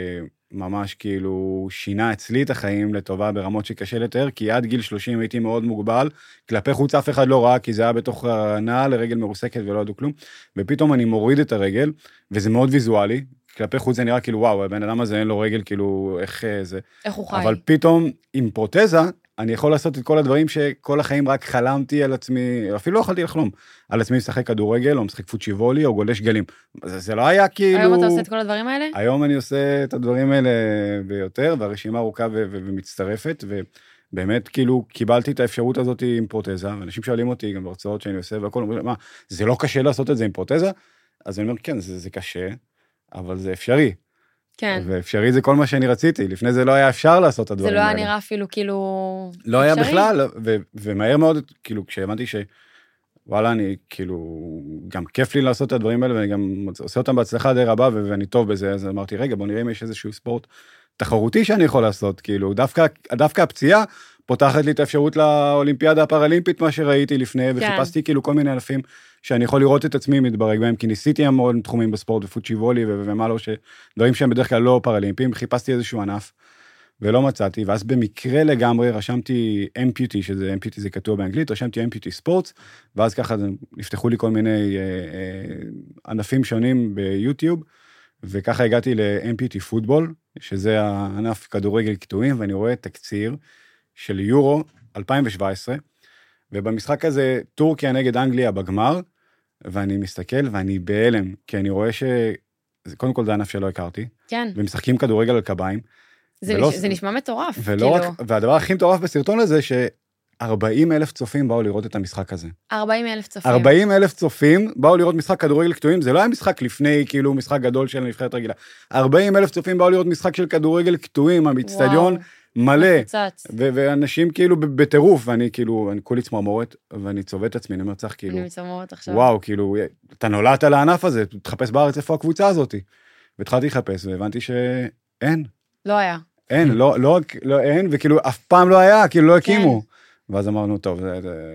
ממש כאילו שינה אצלי את החיים לטובה ברמות שקשה לתאר, כי עד גיל שלושים הייתי מאוד מוגבל, כלפי חוץ אף אחד לא ראה, כי זה היה בתוך הנעל לרגל מרוסקת ולא ידעו כלום, ופתאום אני מוריד את הרגל, וזה מאוד ויזואלי, כלפי חוץ זה נראה כאילו וואו, הבן אדם הזה אין לו רגל, כאילו איך זה. איך הוא חי. אבל פתאום עם פרוטזה, אני יכול לעשות את כל הדברים שכל החיים רק חלמתי על עצמי, אפילו לא יכולתי לחלום, על עצמי משחק כדורגל, או משחק פוצ'יבולי, או גולש גלים. זה, זה לא היה כאילו... היום אתה עושה את כל הדברים האלה? היום אני עושה את הדברים האלה ביותר, והרשימה ארוכה ו- ו- ומצטרפת, ובאמת כאילו קיבלתי את האפשרות הזאת עם פרוטזה, ואנשים שואלים אותי גם בהרצאות שאני עושה, והכל אומרים, מה, זה לא קשה לעשות את זה עם פרוטזה? אז אני אומר, כן, זה, זה קשה, אבל זה אפשרי. כן. ואפשרי זה כל מה שאני רציתי, לפני זה לא היה אפשר לעשות את הדברים האלה. זה לא האלה. היה נראה אפילו כאילו... לא היה בכלל, ו- ומהר מאוד, כאילו, כשהבנתי ש... וואלה, אני כאילו, גם כיף לי לעשות את הדברים האלה, ואני גם עושה אותם בהצלחה די רבה, ואני טוב בזה, אז אמרתי, רגע, בוא נראה אם יש איזשהו ספורט תחרותי שאני יכול לעשות, כאילו, דווקא, דווקא הפציעה פותחת לי את האפשרות לאולימפיאדה הפראלימפית, מה שראיתי לפני, וחיפשתי כאילו כל מיני אלפים שאני יכול לראות את עצמי מתברג בהם, כי ניסיתי המון תחומים בספורט, ופוצ'יבולי ומה לא, שדברים שהם בדרך כלל לא פראלימפיים, חיפשתי איזשהו ענף, ולא מצאתי, ואז במקרה לגמרי רשמתי אמפיוטי, שזה אמפיוטי זה כתוב באנגלית, רשמתי אמפיוטי ספורטס, ואז ככה נפתחו לי כל מיני אה, אה, ענפים שונים ביוטיוב, וככה הגעתי לאמפיוטי פוטבול, שזה הענף כדורגל קטועים, ואני רואה תקציר של יורו אלפיים שבע עשרה, ובמשחק הזה טורקיה נגד אנגליה בגמר, ואני מסתכל ואני בהלם, כי אני רואה ש... קודם כל זה ענף שלא הכרתי, כן. ומשחקים כדורגל על קביים, זה, ולא, נש... זה נשמע מטורף. ולא כאילו... רק, והדבר הכי מטורף בסרטון הזה, ש-ארבעים אלף צופים באו לראות את המשחק הזה. ארבעים אלף צופים. ארבעים אלף צופים באו לראות משחק כדורגל קטועים, זה לא היה משחק לפני, כאילו, משחק גדול של נבחרת רגילה. ארבעים אלף צופים באו לראות משחק של כדורגל קטועים, המצטדיון מלא. מפוצץ. ו- ואנשים כאילו בטירוף, ואני כאילו, אני כולי צמרמורת, ואני צובט את עצמי, אני אומר, צריך כאילו, אני מצמרמורת עכשיו. וואו, כאילו, אתה נולדת על הענף הזה, תחפש בארץ איפה הקבוצה הזאת. והתחלתי לחפש, והבנתי שאין. לא היה. אין, לא, לא, לא, אין, וכאילו אף פעם לא היה, כאילו לא הקימו. ואז אמרנו, טוב, זה, זה...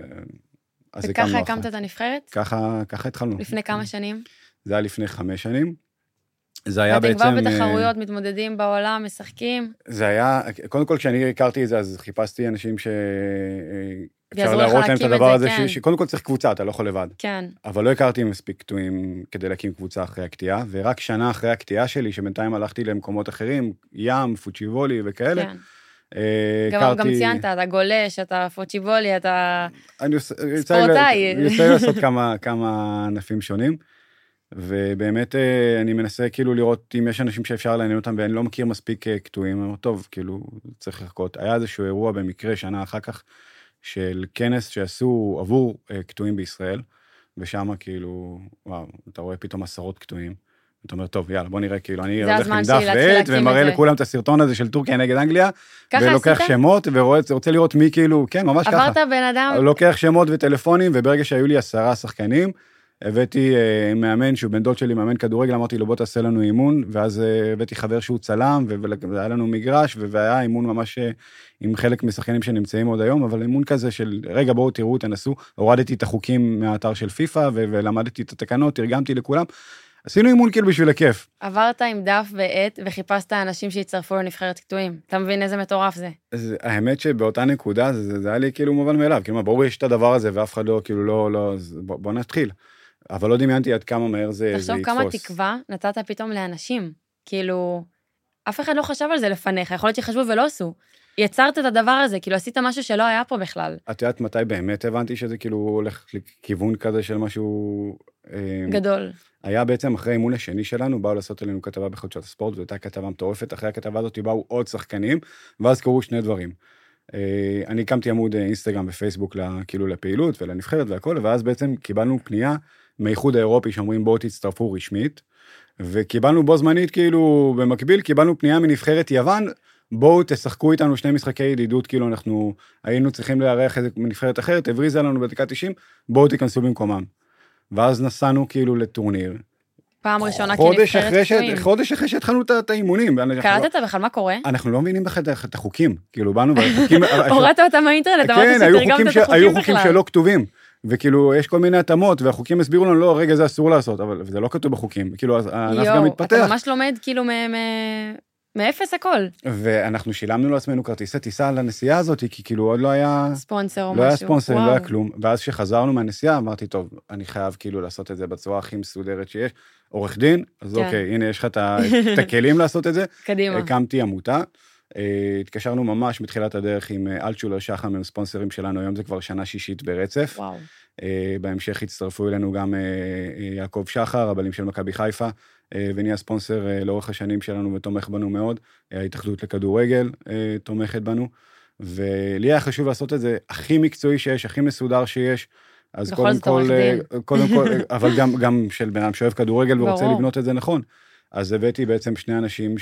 וככה הקמת את הנבחרת? ככה, ככה התחלנו. לפני כמה שנים? זה היה לפני חמש שנים. זה היה בעצם... אתם כבר בתחרויות, מתמודדים בעולם, משחקים? זה היה, קודם כל כשאני הכרתי את זה, אז חיפשתי אנשים ש... אפשר להראות להם את הדבר הזה, שקודם כל צריך קבוצה, אתה לא יכול לבד. כן. אבל לא הכרתי מספיק קטועים כדי להקים קבוצה אחרי הקטיעה, ורק שנה אחרי הקטיעה שלי, שבינתיים הלכתי למקומות אחרים, ים, פוצ'יבולי וכאלה. כן. גם ציינת, אתה גולש, אתה פוצ'יבולי, אתה ספורטאי. אני רוצה לעשות כמה ענפים שונים, ובאמת אני מנסה כאילו לראות אם יש אנשים שאפשר לעניין אותם, ואני לא מכיר מספיק קטועים, אבל טוב, כאילו צריך לחכות. היה איזשהו אירוע במקרה שנה אחר כך, של כנס שעשו עבור קטועים בישראל, ושם כאילו, וואו, אתה רואה פתאום עשרות קטועים, אתה אומר, טוב, יאללה, בוא נראה, כאילו, אני הולך עם דף ועט, ומראה לכולם את הסרטון הזה של טורקיה נגד אנגליה, ולוקח שמות, ורוצה לראות מי כאילו, כן, ממש ככה. עברת בן אדם. לוקח שמות וטלפונים, וברגע שהיו לי עשרה שחקנים, הבאתי מאמן, שהוא בן דוד שלי, מאמן כדורגל, אמרתי לו, בוא תעשה לנו אימון, ואז הבאתי חבר שהוא צלם, והיה לנו מגרש, והיה אימון ממש עם חלק משחקנים שנמצאים עוד היום, אבל אימון כזה של, רגע, בואו תראו, תנסו, הורדתי את החוקים מהאתר של פיפה, ולמדתי את התקנות, תרגמתי לכולם, עשינו אימון כאילו בשביל הכיף. עברת עם דף ועט, וחיפשת אנשים שיצטרפו לנבחרת קטועים. אתה מבין איזה מטורף זה? אז האמת שבאותה נקודה, זה, זה היה לי כאילו מובן מאליו, כאילו, ברור יש את הדבר הזה, ואף אחד לא, כאילו, לא, לא, בוא, בוא נתחיל. אבל לא דמיינתי עד כמה מהר זה יתפוס. תחשוב כמה תקווה נתת פתאום לאנשים. כאילו, אף אחד לא חשב על זה לפניך, יכול להיות שחשבו ולא עשו. יצרת את הדבר הזה, כאילו עשית משהו שלא היה פה בכלל. את יודעת מתי באמת הבנתי שזה כאילו הולך לכיוון כזה של משהו... גדול. היה בעצם אחרי האימון השני שלנו, באו לעשות עלינו כתבה בחדשות הספורט, והייתה כתבה מטורפת, אחרי הכתבה הזאת באו עוד שחקנים, ואז קרו שני דברים. אני הקמתי עמוד אינסטגרם ופייסבוק כאילו לפעילות ולנבחרת והכל, ואז בעצם קיבלנו פנייה מהאיחוד האירופי שאומרים בואו תצטרפו רשמית, וקיבלנו בו זמנית כאילו במקביל, קיבלנו פנייה מנבחרת יוון, בואו תשחקו איתנו שני משחקי ידידות, כאילו אנחנו היינו צריכים לארח איזה נבחרת אחרת, הבריזה לנו בדקה תשעים, בואו תיכנסו במקומם. ואז נסענו כאילו לטורניר. פעם ראשונה כנבחרת קטועים. חודש אחרי שהתחלנו את האימונים. קלטת בכלל מה קורה? אנחנו לא מבינים בכלל את החוקים, כאילו באנו והחוקים... הורדת אותם מהאינטרנט, אמרת שתרגמת את החוקים בכלל. היו חוקים שלא כתובים. וכאילו, יש כל מיני התאמות, והחוקים הסבירו לנו, לא, רגע, זה אסור לעשות, אבל זה לא כתוב בחוקים, כאילו, הענף גם מתפתח. אתה ממש לומד, כאילו, מאפס הכל. ואנחנו שילמנו לעצמנו כרטיסי טיסה על הנסיעה הזאת, כי כאילו עוד לא היה... ספונסר או לא היה משהו. ספונסר, לא וואו. היה כלום. ואז שחזרנו מהנסיעה, אמרתי, טוב, אני חייב כאילו לעשות את זה בצורה הכי מסודרת שיש. עורך דין, אז כן. אוקיי, הנה, יש לך את ה- את הכלים לעשות את זה. קדימה. הקמתי עמותה. אה, התקשרנו ממש מתחילת הדרך עם אה, אלטשולר שחם, הם ספונסרים שלנו, היום זה כבר שנה שישית ברצף. וואו. אה, בהמשך הצטרפו אלינו גם אה, אה, יעקב שחר, הבעלים של מכבי חיפה, אה, ונהיה ספונסר אה, לאורך השנים שלנו ותומך בנו מאוד. אה, ההתאחדות לכדורגל אה, תומכת בנו, ולי היה חשוב לעשות את זה הכי מקצועי שיש, הכי מסודר שיש. אז בכל קודם זאת עורך כל, אה, דין. קודם כל, אה, אבל גם, גם של בן אדם שאוהב כדורגל ורוצה ברור. לבנות את זה נכון. אז הבאתי בעצם שני אנשים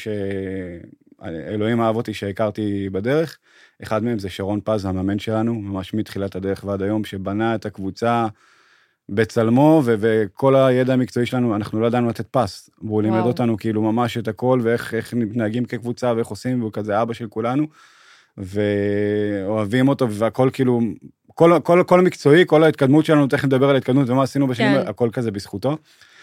שאלוהים אהב אותי שהכרתי בדרך. אחד מהם זה שרון פז, המאמן שלנו, ממש מתחילת הדרך ועד היום, שבנה את הקבוצה בצלמו, ו- וכל הידע המקצועי שלנו, אנחנו לא ידענו לתת פס. והוא לימד וואו. אותנו כאילו ממש את הכל, ואיך איך מתנהגים כקבוצה, ואיך עושים, והוא כזה אבא של כולנו, ואוהבים אותו, והכל כאילו, כל, כל, כל המקצועי, כל ההתקדמות שלנו, תכף נדבר על ההתקדמות, ומה עשינו בשנים, כן. הכל כזה בזכותו.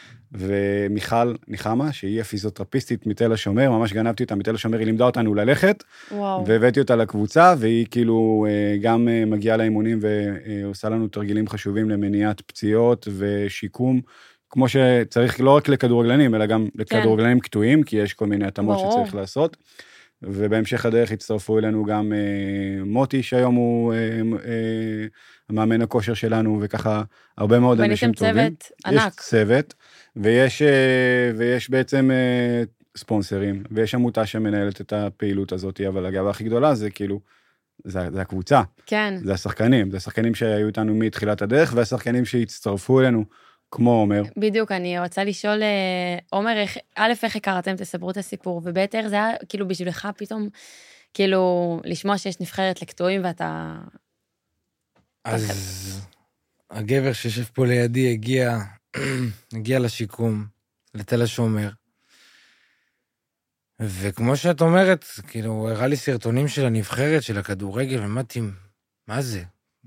ומיכל ניחמה, שהיא הפיזיותרפיסטית מתל השומר, ממש גנבתי אותה מתל השומר, היא לימדה אותנו ללכת, וואו. והבאתי אותה לקבוצה, והיא כאילו גם מגיעה לאימונים ועושה לנו תרגילים חשובים למניעת פציעות ושיקום, כמו שצריך לא רק לכדורגלנים, אלא גם לכדורגלנים קטועים, כי יש כל מיני התאמות ברור. שצריך לעשות. ובהמשך הדרך הצטרפו אלינו גם מוטי, שהיום הוא המאמן הכושר שלנו, וככה הרבה מאוד אנשים טובים. בניתם צוות ענק. יש צוות, ויש, ויש בעצם ספונסרים, ויש עמותה שמנהלת את הפעילות הזאת, אבל הגאווה הכי גדולה זה כאילו, זה, זה הקבוצה. כן. זה השחקנים, זה השחקנים שהיו איתנו מתחילת הדרך, והשחקנים שהצטרפו אלינו, כמו עומר. בדיוק, אני רוצה לשאול, עומר, איך, א', איך הכרתם, תספרו את הסיפור, וב', איך זה היה, כאילו, בשבילך פתאום, כאילו, לשמוע שיש נבחרת לקטועים, ואתה... אז הגבר שישב פה לידי הגיע, הגיע לשיקום, לתל השומר, וכמו שאת אומרת, כאילו, הוא הראה לי סרטונים של הנבחרת, של הכדורגל, ואמרתי, מה זה?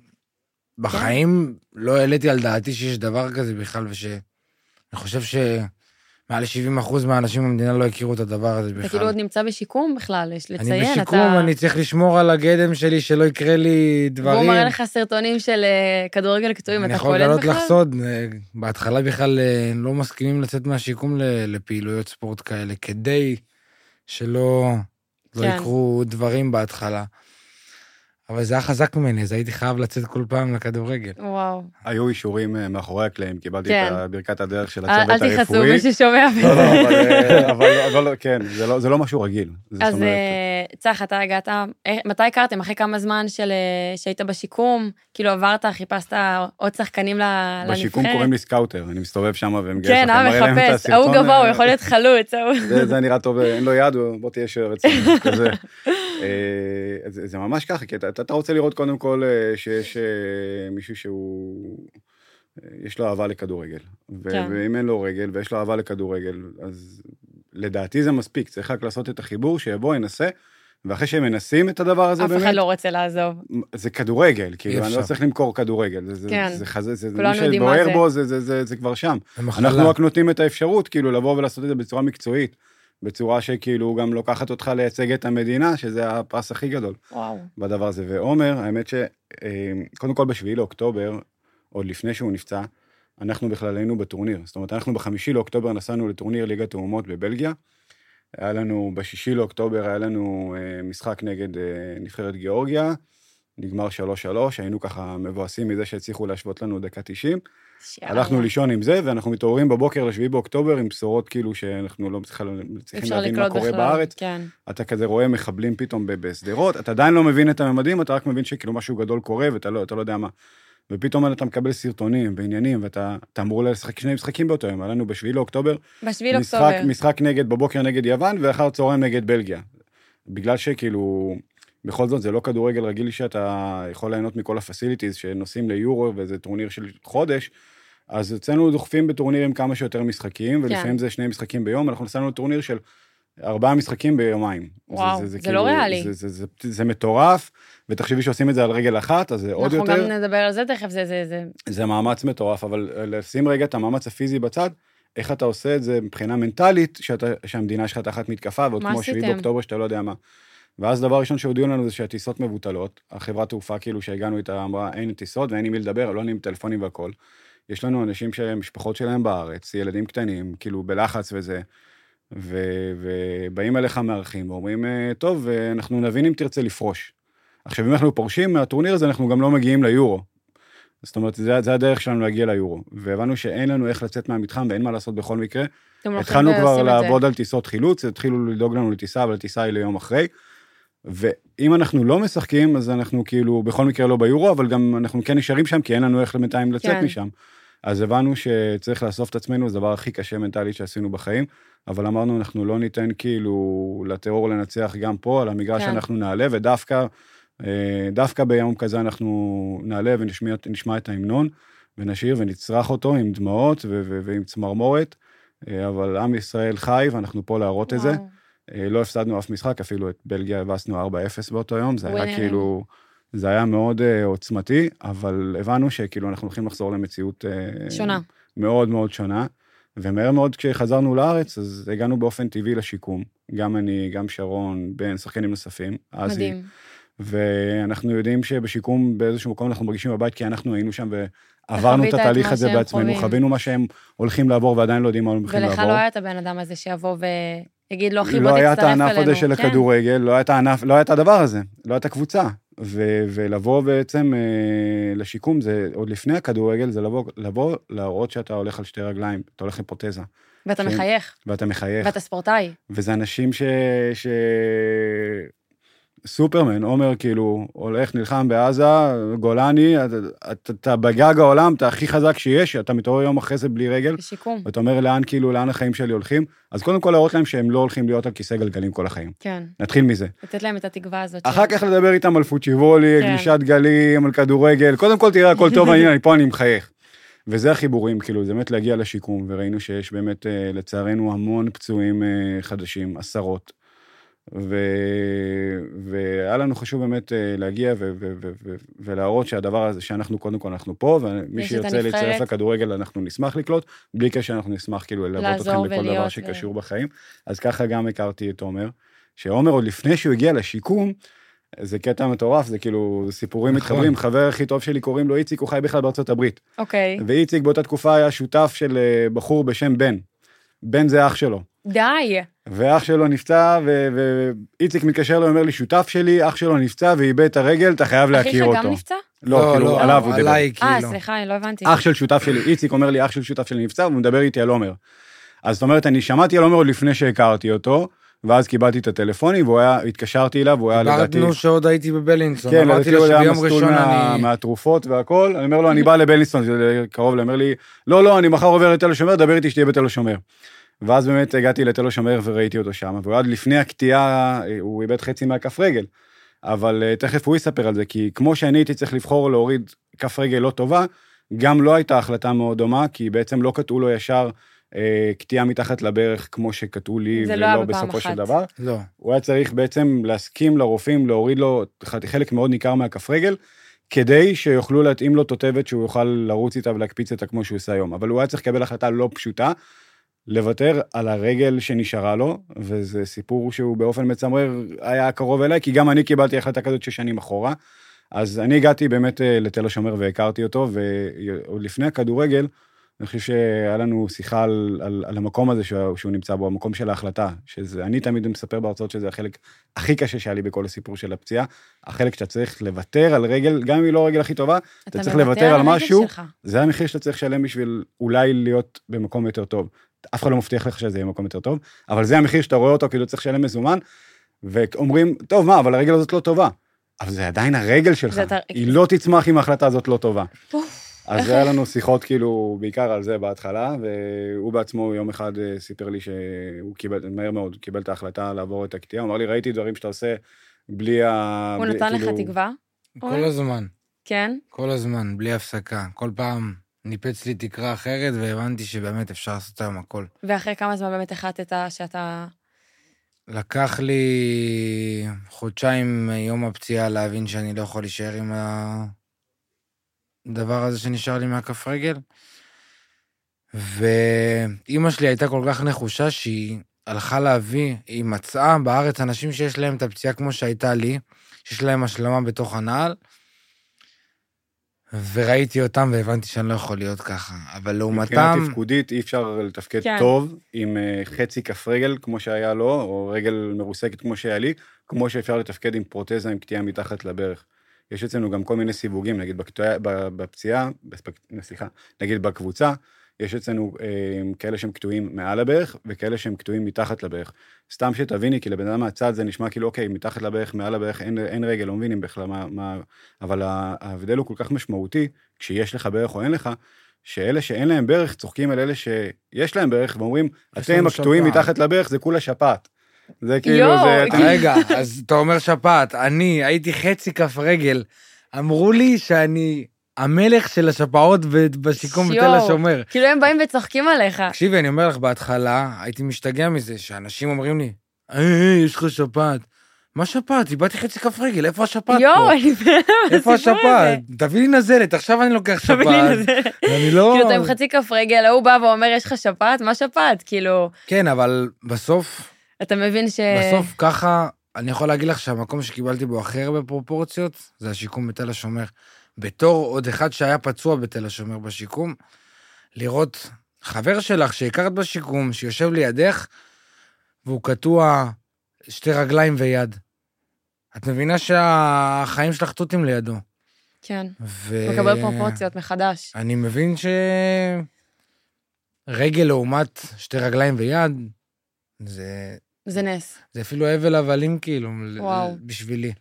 בחיים לא העליתי על דעתי שיש דבר כזה בכלל, ושאני חושב שמעל שבעים אחוז מהאנשים במדינה לא הכירו את הדבר הזה בכלל. אתה כאילו עוד נמצא בשיקום בכלל, יש לציין. אני בשיקום, אני צריך לשמור על הגדם שלי, שלא יקרה לי דברים. והוא מראה לך סרטונים של כדורגל קטועים, אתה קולט בכלל? אני יכול לגלות לך סוד, בהתחלה בכלל לא מסכימים לצאת מהשיקום לפעילויות ספורט כאלה, כדי שלא יקרו דברים בהתחלה. אבל זה היה חזק ממני, אז הייתי חייב לצאת כל פעם לכדורגל. וואו. היו אישורים מאחורי הקלעים, קיבלתי כן. את ברכת הדרך של הצוות הרפואי. אל תכעסו, מי ששומע. לא, לא, אבל, אבל, אבל כן, זה לא, זה לא משהו רגיל. אז צח, אתה הגעת, מתי הכרתם? אחרי כמה זמן של, שהיית בשיקום? כאילו עברת, חיפשת עוד שחקנים לנבחרת? בשיקום קוראים לי סקאוטר, אני מסתובב שם ומגייס כן, לכם, מראה להם את מחפש, ההוא הסרטון. גבוה, הוא יכול להיות חלוץ. זה, זה נראה טוב, אין לו יד, בוא תהיה שוער אצלנו, כזה. זה, זה ממש ככה, כי אתה, אתה רוצה לראות קודם כל שיש מישהו שהוא, יש לו אהבה לכדורגל, ו- כן. ואם אין לו רגל ויש לו אהבה לכדורגל, אז לדעתי זה מספיק, צריך רק לעשות את החיבור, שיבוא, ינסה, ואחרי שהם מנסים את הדבר הזה אף באמת, אחד לא רוצה לעזוב. זה כדורגל, כאילו, אפשר. אני לא צריך למכור כדורגל, זה, כן. זה, זה, זה, זה, כולנו מי יודעים מה שבוער זה. בו, זה, זה, זה, זה כבר שם. המחלה. אנחנו רק נותנים את האפשרות, כאילו, לבוא ולעשות את זה בצורה מקצועית, בצורה שכאילו גם לוקחת אותך לייצג את המדינה, שזה הפרס הכי גדול וואו. בדבר הזה. ועומר, האמת שקודם כל בשביעי לאוקטובר, עוד לפני שהוא נפצע, אנחנו בכלל היינו בטורניר. זאת אומרת, אנחנו בחמישי לאוקטובר נסענו לטורניר ליגת האומות בבלגיה. היה לנו, בשישי לאוקטובר היה לנו משחק נגד נבחרת גיאורגיה, נגמר שלוש שלוש, היינו ככה מבואסים מזה שהצליחו להשוות לנו דקה תשעים. הלכנו לישון עם זה, ואנחנו מתעוררים בבוקר לשביעי באוקטובר עם בשורות כאילו שאנחנו לא צריכים להבין מה קורה בארץ. כן. אתה כזה רואה מחבלים פתאום בסדרות, אתה עדיין לא מבין את הממדים, אתה רק מבין שכאילו משהו גדול קורה, ואתה לא, אתה לא יודע מה. ופתאום אתה מקבל סרטונים ועניינים, ואתה אמור לשחק שני משחקים באותו יום. היה לנו בשביעי לאוקטובר, בשביעי משחק, לאוקטובר. משחק נגד, בבוקר נגד יוון, ואחר צהריים נגד בלגיה. בגלל שכאילו, בכל זאת זה לא כדורגל רגיל שאתה יכול ליהנות מכל הפסיליטיז שנוסעים ליורו, וזה טורניר של חודש, אז אצלנו דוחפים בטורנירים כמה שיותר משחקים, ולפעמים זה שני משחקים ביום, אנחנו נסענו לטורניר של ארבעה משחקים ביומיים. וואו, זה, זה, זה, זה כאילו, לא ריאלי. זה, זה, זה, זה, זה מטורף, ותחשבי שעושים את זה על רגל אחת, אז זה עוד יותר. אנחנו גם נדבר על זה תכף, זה, זה, זה. זה מאמץ מטורף, אבל לשים רגע את המאמץ הפיזי בצד, איך אתה עושה את זה מבחינה מנטלית, שאתה, שהמדינה שלך תחת מתקפה, ועוד כמו שביעי באוקטובר שאתה לא יודע מה. ואז דבר ראשון שהודיעו לנו זה שהטיסות מבוטלות, החברת תעופה כאילו שהגענו איתה אמרה, אין טיסות ואין עם מי לדבר, לא נעים טלפונים והכל. יש לנו אנשים שמשפחות שלהם בארץ, ילדים קטנים, כאילו בלחץ וזה, ו- ובאים אליך מארחים ואומרים, טוב, אנחנו נבין אם תרצה לפרוש. עכשיו, אם אנחנו פורשים מהטורניר הזה, אנחנו גם לא מגיעים ליורו. זאת אומרת, זה, זה הדרך שלנו להגיע ליורו. והבנו שאין לנו איך לצאת מהמתחם, ואין מה לעשות בכל מקרה. התחלנו כבר לעבוד על טיסות חילוץ, התחילו לדאוג לנו לטיסה, אבל הטיסה היא ליום אחרי. ואם אנחנו לא משחקים, אז אנחנו כאילו בכל מקרה לא ביורו, אבל גם אנחנו כן נשארים שם, כי אין לנו איך למתיים לצאת כן. משם. אז הבנו שצריך לאסוף את עצמנו, זה הדבר הכי קשה מנטלית שעשינו בחיים, אבל אמרנו, אנחנו לא ניתן כאילו לטרור לנצח גם פה, על המגרש כן. שאנחנו נעלה, ודווקא דווקא ביום כזה אנחנו נעלה ונשמע את ההמנון, ונשאיר ונצרח אותו עם דמעות ו- ו- ועם צמרמורת, אבל עם ישראל חי, ואנחנו פה להראות את זה. לא הפסדנו אף משחק, אפילו את בלגיה הבסנו ארבע אפס באותו יום, זה היה כאילו, זה היה מאוד עוצמתי, אבל הבנו שכאילו אנחנו הולכים לחזור למציאות שונה. מאוד מאוד שונה, ומהר מאוד כשחזרנו לארץ, אז הגענו באופן טבעי לשיקום, גם אני, גם שרון, בין שחקנים נוספים, מדהים. ואנחנו יודעים שבשיקום באיזשהו מקום אנחנו מרגישים בבית, כי אנחנו היינו שם ועברנו את התהליך הזה בעצמנו, חווינו מה שהם הולכים לעבור ועדיין לא יודעים מה הם הולכים לעבור. ולך לא היה את הבן אדם הזה שיבוא ויגיד לו, אחי, בוא תצטרף אלינו. לא היה את הענף הזה של כן. הכדורגל, לא היה את הענף, לא היה את הדבר הזה, לא היה את הקבוצה. ו- ולבוא בעצם אה, לשיקום, זה עוד לפני הכדורגל, זה לבוא, לבוא להראות שאתה הולך על שתי רגליים, אתה הולך עם פרוטזה. ואתה שהם, מחייך. ואתה מחייך. ואתה ספורטאי. וזה אנשים ש... ש... סופרמן, עומר כאילו, הולך, נלחם בעזה, גולני, אתה, אתה, אתה בגג העולם, אתה הכי חזק שיש, אתה מתעורר יום אחרי זה בלי רגל. בשיקום. ואתה אומר לאן כאילו, לאן החיים שלי הולכים, אז קודם כל להראות להם שהם לא הולכים להיות על כיסא גלגלים כל החיים. כן. נתחיל מזה. לתת להם את התקווה הזאת. אחר כך לדבר איתם על פוצ'יבולי, כן. גלישת גלים, על כדורגל, קודם כל תראה, הכל טוב, אני פה אני מחייך. וזה החיבורים, כאילו, זה באמת להגיע לשיקום, וראינו שיש באמת, לצערנו, המון פצועים חדשים, עשרות. ו... והיה לנו חשוב באמת להגיע ו... ו... ו... ו... ולהראות שהדבר הזה, שאנחנו קודם כל אנחנו פה, ומי שירצה להצטרף לכדורגל, אנחנו נשמח לקלוט, בלי קשר אנחנו נשמח כאילו ללוות אתכם בכל דבר שקשור ו... בחיים. אז ככה גם הכרתי את עומר, שעומר עוד לפני שהוא הגיע לשיקום, זה קטע מטורף, זה כאילו סיפורים נכון. מתחברים, חבר הכי טוב שלי קוראים לו איציק, הוא חי בכלל בארצות הברית. אוקיי. ואיציק באותה תקופה היה שותף של בחור בשם בן. בן זה אח שלו. די. ואח שלו נפצע, ואיציק מתקשר לו, אומר לי, שותף שלי, אח שלו נפצע, ואיבד את הרגל, אתה חייב להכיר אותו. אחיך גם נפצע? לא, כאילו, עליו הוא דבר. אה, סליחה, לא הבנתי. אח של שותף שלי, איציק אומר לי, אח של שותף שלי נפצע, והוא מדבר איתי על עומר. אז זאת אומרת, אני שמעתי על עומר עוד לפני שהכרתי אותו, ואז קיבלתי את הטלפונים, והוא היה, התקשרתי אליו, והוא היה לדעתי... דיברנו שעוד הייתי בבלינסון, כן, אמרתי לו שביום ראשון אני... מהתרופות והכל, אני אומר לו, אני בא לבלינסון, זה קרוב, הוא אומר לי, לא, לא, אני מחר עובר לתל השומר, דבר איתי שתהיה בתל השומר. ואז באמת הגעתי לתל השומר וראיתי אותו שם, ועד לפני הקטיעה, הוא איבד חצי מהכף רגל, אבל תכף הוא יספר על זה, כי כמו שאני הייתי צריך לבחור להוריד כף רגל לא טובה, גם לא הייתה החלטה מאוד דומה, כי בעצם לא קטעו לו ישר קטיעה מתחת לברך, כמו שקטעו לי, ולא בסופו של דבר. לא. הוא היה צריך בעצם להסכים לרופאים, להוריד לו חלק מאוד ניכר מהכף רגל, כדי שיוכלו להתאים לו תותבת שהוא יוכל לרוץ איתה ולהקפיץ איתה כמו שהוא עושה היום. אבל הוא היה צריך לקבל החלטה לא פשוטה, לוותר על הרגל שנשארה לו, וזה סיפור שהוא באופן מצמרר היה קרוב אליי, כי גם אני קיבלתי החלטה כזאת ששנים אחורה. אז אני הגעתי באמת לתל השומר והכרתי אותו, ועוד לפני הכדורגל, אני חושב שהיה לנו שיחה על, על, על המקום הזה שהוא, שהוא נמצא בו, המקום של ההחלטה, שזה, אני תמיד מספר בהרצאות שזה החלק הכי קשה שהיה לי בכל הסיפור של הפציעה, החלק שאתה צריך לוותר על רגל, גם אם היא לא הרגל הכי טובה, אתה, אתה צריך לוותר על משהו, שלך. זה המחיר שאתה צריך לשלם בשביל אולי להיות במקום יותר טוב. אף אחד לא מבטיח לך שזה יהיה מקום יותר טוב, אבל זה המחיר שאתה רואה אותו, כאילו צריך לשלם מזומן, ואומרים, טוב, מה, אבל הרגל הזאת לא טובה. אבל זה עדיין הרגל שלך, אתה... היא לא תצמח אם ההחלטה הזאת לא טובה. אז היה לנו שיחות כאילו בעיקר על זה בהתחלה, והוא בעצמו יום אחד סיפר לי שהוא קיבל, מהר מאוד, קיבל את ההחלטה לעבור את הקטיעה, הוא אמר לי, ראיתי דברים שאתה עושה בלי ה... הוא נתן לך תקווה? כל הזמן. כן? כל הזמן, בלי הפסקה. כל פעם ניפץ לי תקרה אחרת, והבנתי שבאמת אפשר לעשות היום הכל. ואחרי כמה זמן באמת החלטת שאתה... לקח לי חודשיים יום הפציעה להבין שאני לא יכול להישאר עם הדבר הזה שנשאר לי מהכף רגל, ואימא שלי הייתה כל כך נחושה שהיא הלכה להביא, היא מצאה בארץ אנשים שיש להם את הפציעה כמו שהייתה לי, שיש להם השלמה בתוך הנעל, וראיתי אותם והבנתי שאני לא יכול להיות ככה, אבל לעומתם... מבחינה תפקודית אי אפשר לתפקד כן. טוב עם חצי כף רגל כמו שהיה לו, או רגל מרוסקת כמו שהיה לי, כמו שאפשר לתפקד עם פרוטזה עם קטיעה מתחת לברך. יש אצלנו גם כל מיני סיווגים, נגיד בקטוע, בפציעה, סליחה, נגיד בקבוצה, יש אצלנו אה, כאלה שהם קטועים מעל הברך, וכאלה שהם קטועים מתחת לברך. סתם שתביני, כי לבן אדם מהצד זה נשמע כאילו, אוקיי, מתחת לברך, מעל הברך, אין, אין רגל, לא מבינים בכלל מה, מה... אבל ההבדל הוא כל כך משמעותי, כשיש לך ברך או אין לך, שאלה שאין להם ברך, צוחקים על אלה שיש להם ברך, ואומרים, אתם הקטועים מתחת לברך, זה כולה שפעת. זה כאילו, יו, זה... רגע, אז אתה אומר שפעת, אני הייתי חצי כף רגל, אמרו לי שאני... המלך של השפעות בשיקום בתל השומר. כאילו הם באים וצוחקים עליך. תקשיבי, אני אומר לך, בהתחלה הייתי משתגע מזה, שאנשים אומרים לי, היי, יש לך שפעת. מה שפעת? איבדתי חצי כף רגל, איפה השפעת פה? יואו, אני באמת... איפה השפעת? תביא לי נזלת, עכשיו אני לוקח שפעת. תביא לי נזלת. אני לא... כאילו אתה עם חצי כף רגל, הוא בא ואומר, יש לך שפעת? מה שפעת? כאילו... כן, אבל בסוף... אתה מבין ש... בסוף ככה, אני יכול להגיד לך שהמקום שקיבלתי בו הכי הרבה פרופורציות, זה השיקום בתל השומר. בתור עוד אחד שהיה פצוע בתל השומר בשיקום, לראות חבר שלך שהכרת בשיקום, שיושב לידך, והוא קטוע שתי רגליים ויד. את מבינה שהחיים שלך תותים לידו. כן, ו... מקבל פרופורציות מחדש. אני מבין שרגל לעומת שתי רגליים ויד, זה... זה נס. זה אפילו אבל הבלים כאילו, וואו. בשבילי.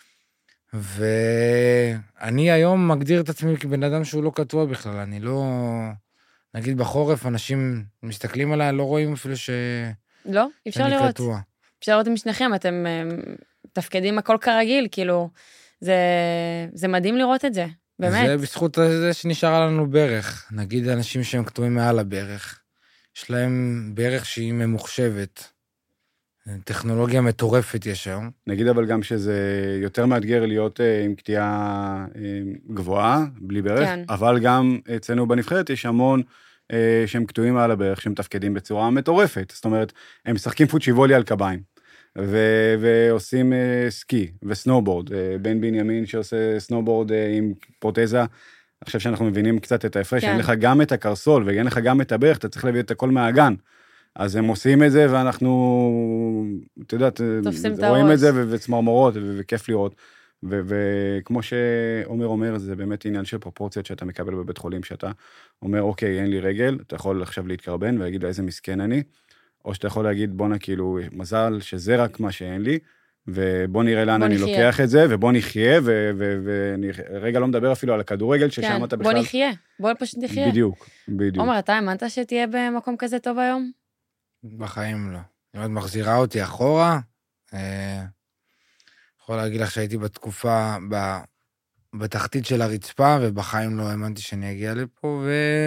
ואני היום מגדיר את עצמי כבן אדם שהוא לא קטוע בכלל, אני לא... נגיד בחורף, אנשים מסתכלים עליי, לא רואים אפילו ש... לא, אפשר שאני לראות. קטוע. אפשר לראות עם שניכם, אתם תפקדים הכל כרגיל, כאילו, זה, זה מדהים לראות את זה, באמת. זה בזכות זה שנשאר לנו ברך, נגיד אנשים שהם קטועים מעל הברך, יש להם ברך שהיא ממוחשבת, טכנולוגיה מטורפת יש היום. נגיד אבל גם שזה יותר מאתגר להיות עם קטיעה גבוהה, בלי ברך, כן. אבל גם אצלנו בנבחרת יש המון שהם קטועים על הברך, שהם תפקדים בצורה מטורפת. זאת אומרת, הם משחקים פוטשיבולי על קביים, ו- ועושים סקי וסנובורד. בן בנימין שעושה סנובורד עם פרוטזה, עכשיו שאנחנו מבינים קצת את ההפרש, כן. אין לך גם את הקרסול ואין לך גם את הברך, אתה צריך להביא את הכל מהגן. אז הם עושים את זה, ואנחנו, אתה יודעת, רואים את זה, וצמרמורות, וכיף לראות. וכמו שעומר אומר, זה באמת עניין של פרופורציות שאתה מקבל בבית חולים, שאתה אומר, אוקיי, אין לי רגל, אתה יכול עכשיו להתקרבן, ולהגיד לה איזה מסכן אני, או שאתה יכול להגיד, בוא נע, כאילו, מזל שזה רק מה שאין לי, ובוא נראה לאן אני לוקח את זה, ובוא נחיה, ורגע לא מדבר אפילו על הכדורגל, ששם אתה בכלל... בוא נחיה, בוא פשוט נחיה. בדיוק, בדיוק. עומר, אתה האמנת שתהיה במקום כזה טוב היום? בחיים לא. אם את מחזירה אותי אחורה, אה, יכול להגיד לך שהייתי בתקופה, ב, בתחתית של הרצפה, ובחיים לא האמנתי שאני אגיע לפה,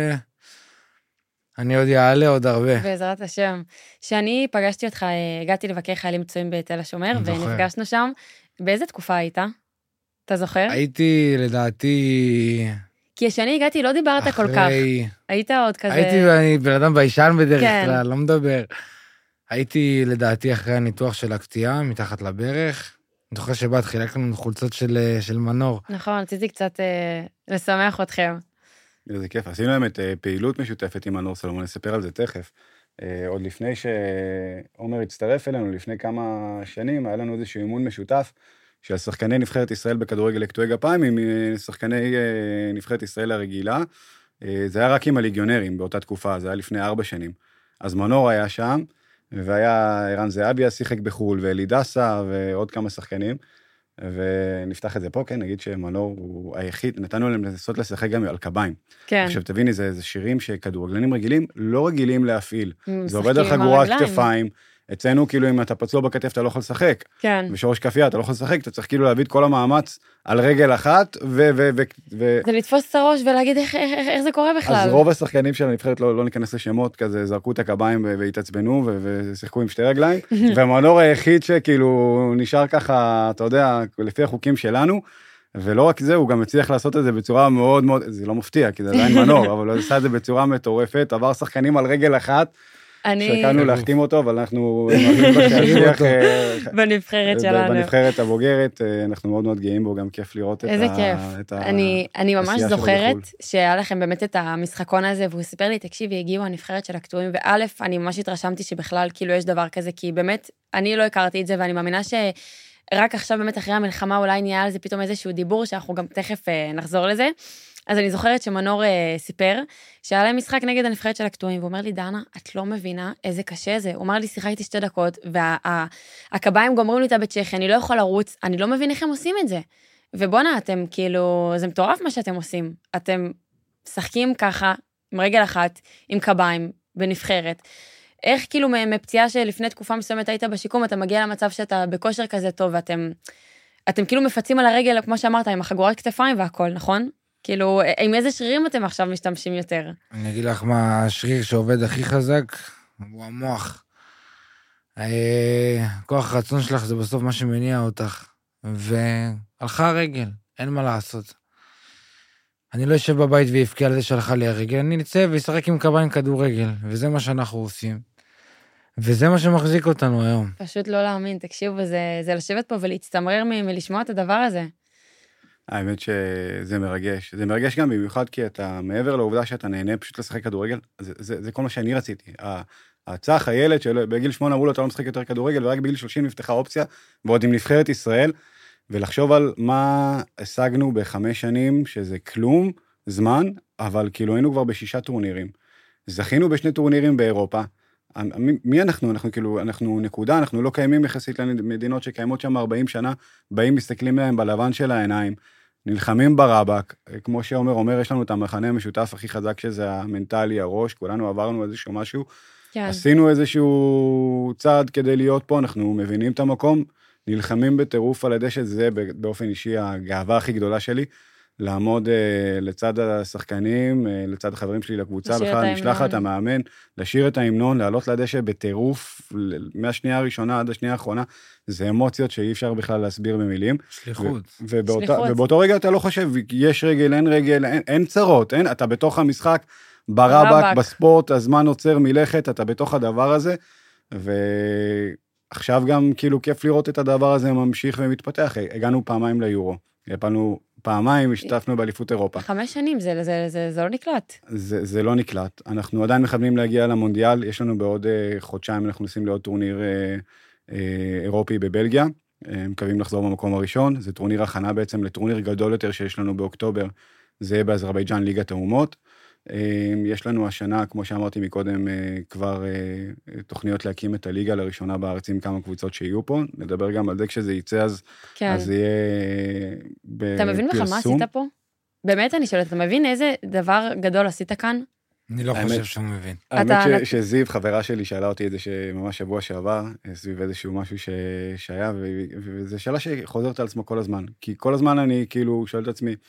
ואני עוד יעלה עוד הרבה. בעזרת השם. שאני פגשתי אותך, הגעתי לבקר חיילים פצועים בתל השומר, ונפגשנו שם. באיזה תקופה היית? אתה זוכר? הייתי, לדעתי... כי כשאני הגעתי לא דיברת אחרי... כל כך. היית עוד כזה... הייתי ואני בן אדם ביישן בדרך כן. כלל, לא מדבר. הייתי לדעתי אחרי הניתוח של הקטיעה, מתחת לברך. אני זוכר שבאת, חילקנו חולצות של, של מנור. נכון, רציתי קצת אה, לשמח אתכם. זה כיף, עשינו להם את פעילות משותפת עם מנור סלומון, נספר על זה תכף. אה, עוד לפני שעומר הצטרף אלינו, לפני כמה שנים, היה לנו איזשהו אימון משותף, של שחקני נבחרת ישראל בכדורגל לקטועי גפיים, עם שחקני נבחרת ישראל הרגילה. זה היה רק עם הליגיונרים באותה תקופה, זה היה לפני ארבע שנים. אז מנור היה שם, והיה ערן זהבי, שיחק בחול, ואלי דסה, ועוד כמה שחקנים, ונפתח את זה פה, כן, נגיד שמנור הוא היחיד, נתנו להם לנסות לשחק גם על קביים. כן. עכשיו תביני, זה, זה שירים שכדורגלנים רגילים, לא רגילים להפעיל. זה עובד על חגורת כתפיים, אצלנו, כאילו, אם אתה פצוע בכתף, אתה לא יכול לשחק. כן. ושורש כפייה, אתה לא יכול לשחק, אתה צריך כאילו להביא את כל המאמץ על רגל אחת, ו... ו, ו, ו... זה לתפוס את הראש ולהגיד איך, איך, איך זה קורה בכלל. אז רוב השחקנים של הנבחרת, לא, לא ניכנס לשמות, כזה זרקו את הקביים והתעצבנו, ו... ושיחקו עם שתי רגליים, והמנור היחיד שכאילו נשאר ככה, אתה יודע, לפי החוקים שלנו, ולא רק זה, הוא גם הצליח לעשות את זה בצורה מאוד מאוד, זה לא מפתיע, כי זה עדיין מנור, אבל הוא עשה את זה בצורה מטורפת, עבר שחקנים על רגל אחת, שקלנו להחתים אותו, אבל אנחנו בנבחרת שלנו. בנבחרת הבוגרת, אנחנו מאוד מאוד גאים בו, גם כיף לראות את העשייה שלו בחו"ל. איזה כיף. אני ממש זוכרת שהיה לכם באמת את המשחקון הזה, והוא סיפר לי, תקשיבי, הגיעו הנבחרת של הקטועים, וא', אני ממש התרשמתי שבכלל כאילו יש דבר כזה, כי באמת, אני לא הכרתי את זה, ואני מאמינה שרק עכשיו באמת אחרי המלחמה אולי נהיה על זה פתאום איזשהו דיבור, שאנחנו גם תכף נחזור לזה. אז אני זוכרת שמנור אה, סיפר, שהיה להם משחק נגד הנבחרת של הקטועים, והוא אומר לי, דנה, את לא מבינה איזה קשה זה. הוא אמר לי, שיחקתי שתי דקות, והקביים גומרים לי את הבית צ'כי, אני לא יכול לרוץ, אני לא מבין איך הם עושים את זה. ובונה, אתם כאילו, זה מטורף מה שאתם עושים. אתם שחקים ככה, עם רגל אחת, עם קביים, בנבחרת. איך כאילו מפציעה שלפני תקופה מסוימת היית בשיקום, אתה מגיע למצב שאתה בכושר כזה טוב, ואתם אתם כאילו מפצים על הרגל, כמו שאמרת, עם החגורת כתפיים והכל, נכון? כאילו, עם איזה שרירים אתם עכשיו משתמשים יותר? אני אגיד לך מה, השריר שעובד הכי חזק, הוא המוח. כוח הרצון שלך זה בסוף מה שמניע אותך, והלכה הרגל, אין מה לעשות. אני לא יושב בבית ויפקע על זה שהלכה לי הרגל, אני נצא וישחק עם קביים כדורגל, וזה מה שאנחנו עושים. וזה מה שמחזיק אותנו היום. פשוט לא להאמין, תקשיבו, זה, זה לשבת פה ולהצטמרר מ- מלשמוע את הדבר הזה. האמת שזה מרגש. זה מרגש גם במיוחד כי אתה, מעבר לעובדה שאתה נהנה פשוט לשחק כדורגל, זה, זה, זה כל מה שאני רציתי. הצח, הילד שבגיל שמונה אמרו לו, אתה לא משחק יותר כדורגל, ורק בגיל שלושים נפתחה אופציה, ועוד עם נבחרת ישראל, ולחשוב על מה השגנו בחמש שנים, שזה כלום, זמן, אבל כאילו היינו כבר בשישה טורנירים. זכינו בשני טורנירים באירופה. מי אנחנו? אנחנו כאילו, אנחנו נקודה, אנחנו לא קיימים יחסית למדינות שקיימות שם ארבעים שנה, באים, מסתכלים להם בלבן של העיניים, נלחמים ברבק, כמו שאומר, אומר, יש לנו את המחנה המשותף הכי חזק שזה המנטלי, הראש, כולנו עברנו איזשהו משהו, כן. עשינו איזשהו צעד כדי להיות פה, אנחנו מבינים את המקום, נלחמים בטירוף על הדשא, זה באופן אישי הגאווה הכי גדולה שלי, לעמוד uh, לצד השחקנים, uh, לצד החברים שלי לקבוצה, בכלל משלחת המאמן, לשיר את ההמנון, לעלות לדשא בטירוף, מהשנייה הראשונה עד השנייה האחרונה, זה אמוציות שאי אפשר בכלל להסביר במילים. שליחות. ובאותה, שליחות. ובאותו רגע אתה לא חושב, יש רגל, אין רגל, אין, אין צרות, אין, אתה בתוך המשחק, ברבק, בספורט, הזמן עוצר מלכת, אתה בתוך הדבר הזה, ועכשיו גם כאילו כיף לראות את הדבר הזה ממשיך ומתפתח. הגענו פעמיים ליורו, הפענו פעמיים, השתתפנו באליפות אירופה. חמש שנים, זה, זה, זה, זה לא נקלט. זה, זה לא נקלט. אנחנו עדיין מכוונים להגיע למונדיאל, יש לנו בעוד uh, חודשיים, אנחנו נוסעים לעוד טורניר uh, uh, אירופי בבלגיה, uh, מקווים לחזור במקום הראשון, זה טורניר הכנה בעצם לטורניר גדול יותר שיש לנו באוקטובר, זה יהיה באזרבייג'אן ליגת האומות, uh, יש לנו השנה, כמו שאמרתי מקודם, uh, כבר uh, תוכניות להקים את הליגה לראשונה בארץ עם כמה קבוצות שיהיו פה, נדבר גם על זה כשזה יצא, אז, כן. אז יהיה בפרסום. אתה מבין בכלל מה עשית פה? באמת אני שואלת, אתה מבין איזה דבר גדול עשית כאן? אני לא חושב שהוא מבין. האמת שזיו, חברה שלי, שאלה אותי את זה שממש שבוע שעבר, סביב איזשהו משהו שהיה, וזו שאלה שחוזרת על עצמו כל הזמן. כי כל הזמן אני כאילו שואל את עצמי,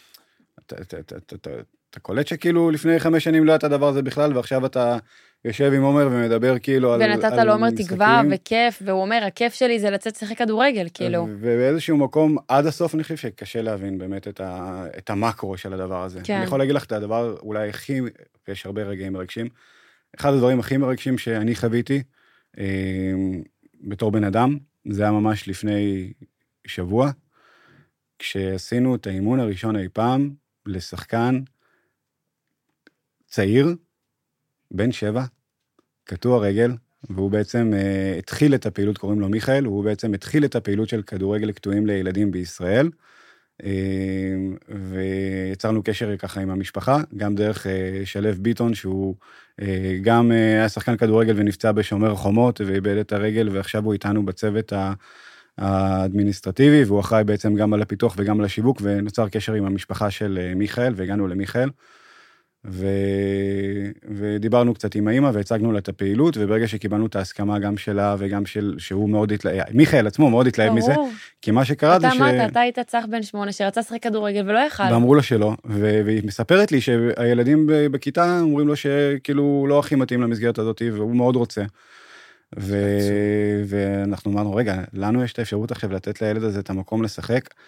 אתה קולט שכאילו לפני חמש שנים לא היה את הדבר הזה בכלל, ועכשיו אתה יושב עם עומר ומדבר כאילו על משחקים. ונתת לו עומר תקווה וכיף, והוא אומר, הכיף שלי זה לצאת לשחק כדורגל, כאילו. ובאיזשהו מקום, עד הסוף אני חושב שקשה להבין באמת את, ה, את המקרו של הדבר הזה. כן. אני יכול להגיד לך את הדבר אולי הכי, ויש הרבה רגעים מרגשים, אחד הדברים הכי מרגשים שאני חוויתי, אה, בתור בן אדם, זה היה ממש לפני שבוע, כשעשינו את האימון הראשון אי פעם, לשחקן צעיר, בן שבע, קטוע רגל, והוא בעצם uh, התחיל את הפעילות, קוראים לו מיכאל, והוא בעצם התחיל את הפעילות של כדורגל קטועים לילדים בישראל, uh, ויצרנו קשר ככה עם המשפחה, גם דרך uh, שלב ביטון, שהוא uh, גם uh, היה שחקן כדורגל ונפצע בשומר החומות, ואיבד את הרגל, ועכשיו הוא איתנו בצוות האדמיניסטרטיבי, והוא אחראי בעצם גם על הפיתוח וגם על השיווק, ונוצר קשר עם המשפחה של מיכאל, והגענו למיכאל, ו... ודיברנו קצת עם האמא, והצגנו לה את הפעילות, וברגע שקיבלנו את ההסכמה גם שלה, וגם של... שהוא מאוד התלהב, מיכאל עצמו מאוד התלהב מזה, כי מה שקרה זה ש... אתה אמרת, אתה היית צח בן שמונה, שרצה לשחק כדורגל ולא יכל. ואמרו לו שלא, ו... והיא מספרת לי שהילדים בכיתה אומרים לו שכאילו לא הכי מתאים למסגרת הזאת, והוא מאוד רוצה. ו... ואנחנו אמרנו, רגע, לנו יש את האפשרות עכשיו לתת לילד הזה את המקום לשחק,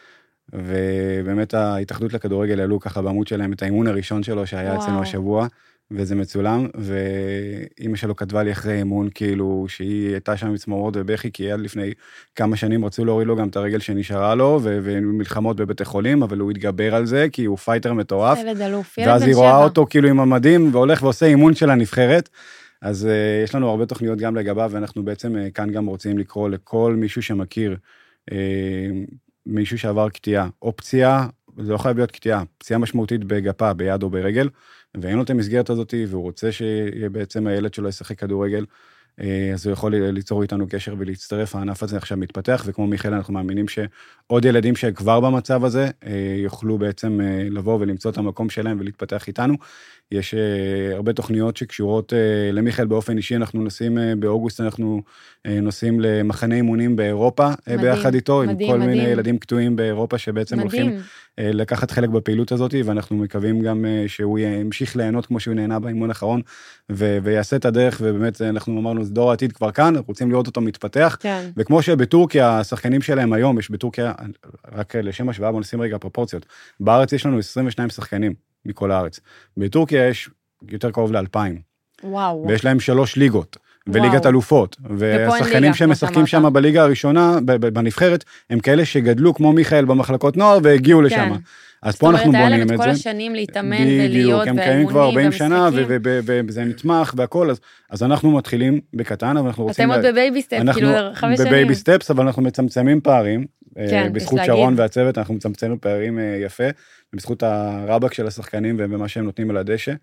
ובאמת ההתאחדות לכדורגל העלו ככה בעמוד שלהם את האימון הראשון שלו שהיה וואו. אצלנו השבוע, וזה מצולם, ואימא שלו כתבה לי אחרי אימון, כאילו שהיא הייתה שם מצמרמורת ובכי, כי עד לפני כמה שנים רצו להוריד לו גם את הרגל שנשארה לו, ומלחמות בבתי חולים, אבל הוא התגבר על זה, כי הוא פייטר מטורף. ילד אלוף, ילד בן שבע. ואז היא רואה אותו כאילו עם המדים, והולך ועושה אימון של הנבחרת. אז uh, יש לנו הרבה תוכניות גם לגביו, ואנחנו בעצם uh, כאן גם רוצים לקרוא לכל מישהו שמכיר, uh, מישהו שעבר קטיעה, או פציעה, זה לא חייב להיות קטיעה, פציעה משמעותית בגפה, ביד או ברגל, ואין לו את המסגרת הזאת, והוא רוצה שבעצם הילד שלו ישחק כדורגל, אז הוא יכול ליצור איתנו קשר ולהצטרף, הענף הזה עכשיו מתפתח, וכמו מיכאל אנחנו מאמינים שעוד ילדים שכבר במצב הזה, יוכלו בעצם לבוא ולמצוא את המקום שלהם ולהתפתח איתנו. יש הרבה תוכניות שקשורות למיכאל באופן אישי, אנחנו נוסעים באוגוסט, אנחנו נוסעים למחנה אימונים באירופה, מדהים, ביחד איתו, מדהים, עם כל מדהים. מיני ילדים קטועים באירופה שבעצם מדהים. הולכים לקחת חלק בפעילות הזאת, ואנחנו מקווים גם שהוא ימשיך ליהנות כמו שהוא נהנה באימון האחרון, ו- ויעשה את הדרך, ובאמת אנחנו אמרנו, זה דור העתיד כבר כאן, רוצים לראות אותו מתפתח, כן. וכמו שבטורקיה, השחקנים שלהם היום, יש בטורקיה, רק לשם השוואה, בוא נשים רגע פרופורציות, בארץ יש לנו עשרים ושניים שחקנים מכל הארץ, בטורקיה יש יותר קרוב לאלפיים, וואו. ויש להם שלוש ליגות, וליגת אלופות, והשחקנים שמשחקים שם בליגה הראשונה, בנבחרת, הם כאלה שגדלו כמו מיכאל במחלקות נוער, והגיעו לשם. אז פה אנחנו בונים את זה. זאת אומרת, היה להם את כל השנים להתאמן ולהיות הם קיימים כבר ארבעים שנה, וזה נתמך והכל, אז אנחנו מתחילים בקטן, אבל אנחנו רוצים... אתם עוד בבייבי סטפ, כאילו חמש שנים. בבייבי סטפס, אבל אנחנו מצמצמים פערים, בזכות שרון והצוות, אנחנו מצמצמים פערים יפה, בזכות הרבק של השחקנים ובמה שהם נותנים על הדשא.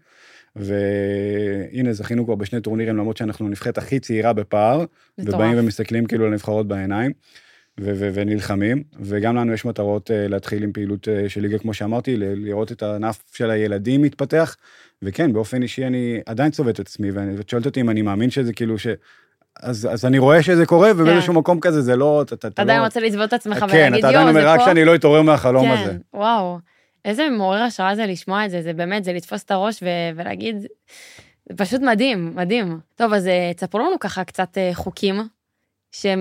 והנה, זכינו כבר בשני טורנירים, למרות שאנחנו נבחרת הכי צעירה בפער, ובאים ומסתכלים כאילו על נבחרות בעיניים, ו- ו- ונלחמים, וגם לנו יש מטרות uh, להתחיל עם פעילות uh, של ליגה, כמו שאמרתי, ל- לראות את הענף של הילדים מתפתח, וכן, באופן אישי אני עדיין צובט את עצמי, ואת שואלת אותי אם אני מאמין שזה כאילו ש... אז, אז אני רואה שזה קורה, ובאיזשהו מקום כזה זה לא... אתה עדיין רוצה לצבוט את עצמך ולהגיד, כן, אתה עדיין אומר רק שאני לא אתעורר מהחלום הזה. כן, וואו. איזה מעורר השראה זה לשמוע את זה, זה באמת, זה לתפוס את הראש ו- ולהגיד, זה פשוט מדהים, מדהים. טוב, אז תספרו לנו ככה קצת חוקים, שהם...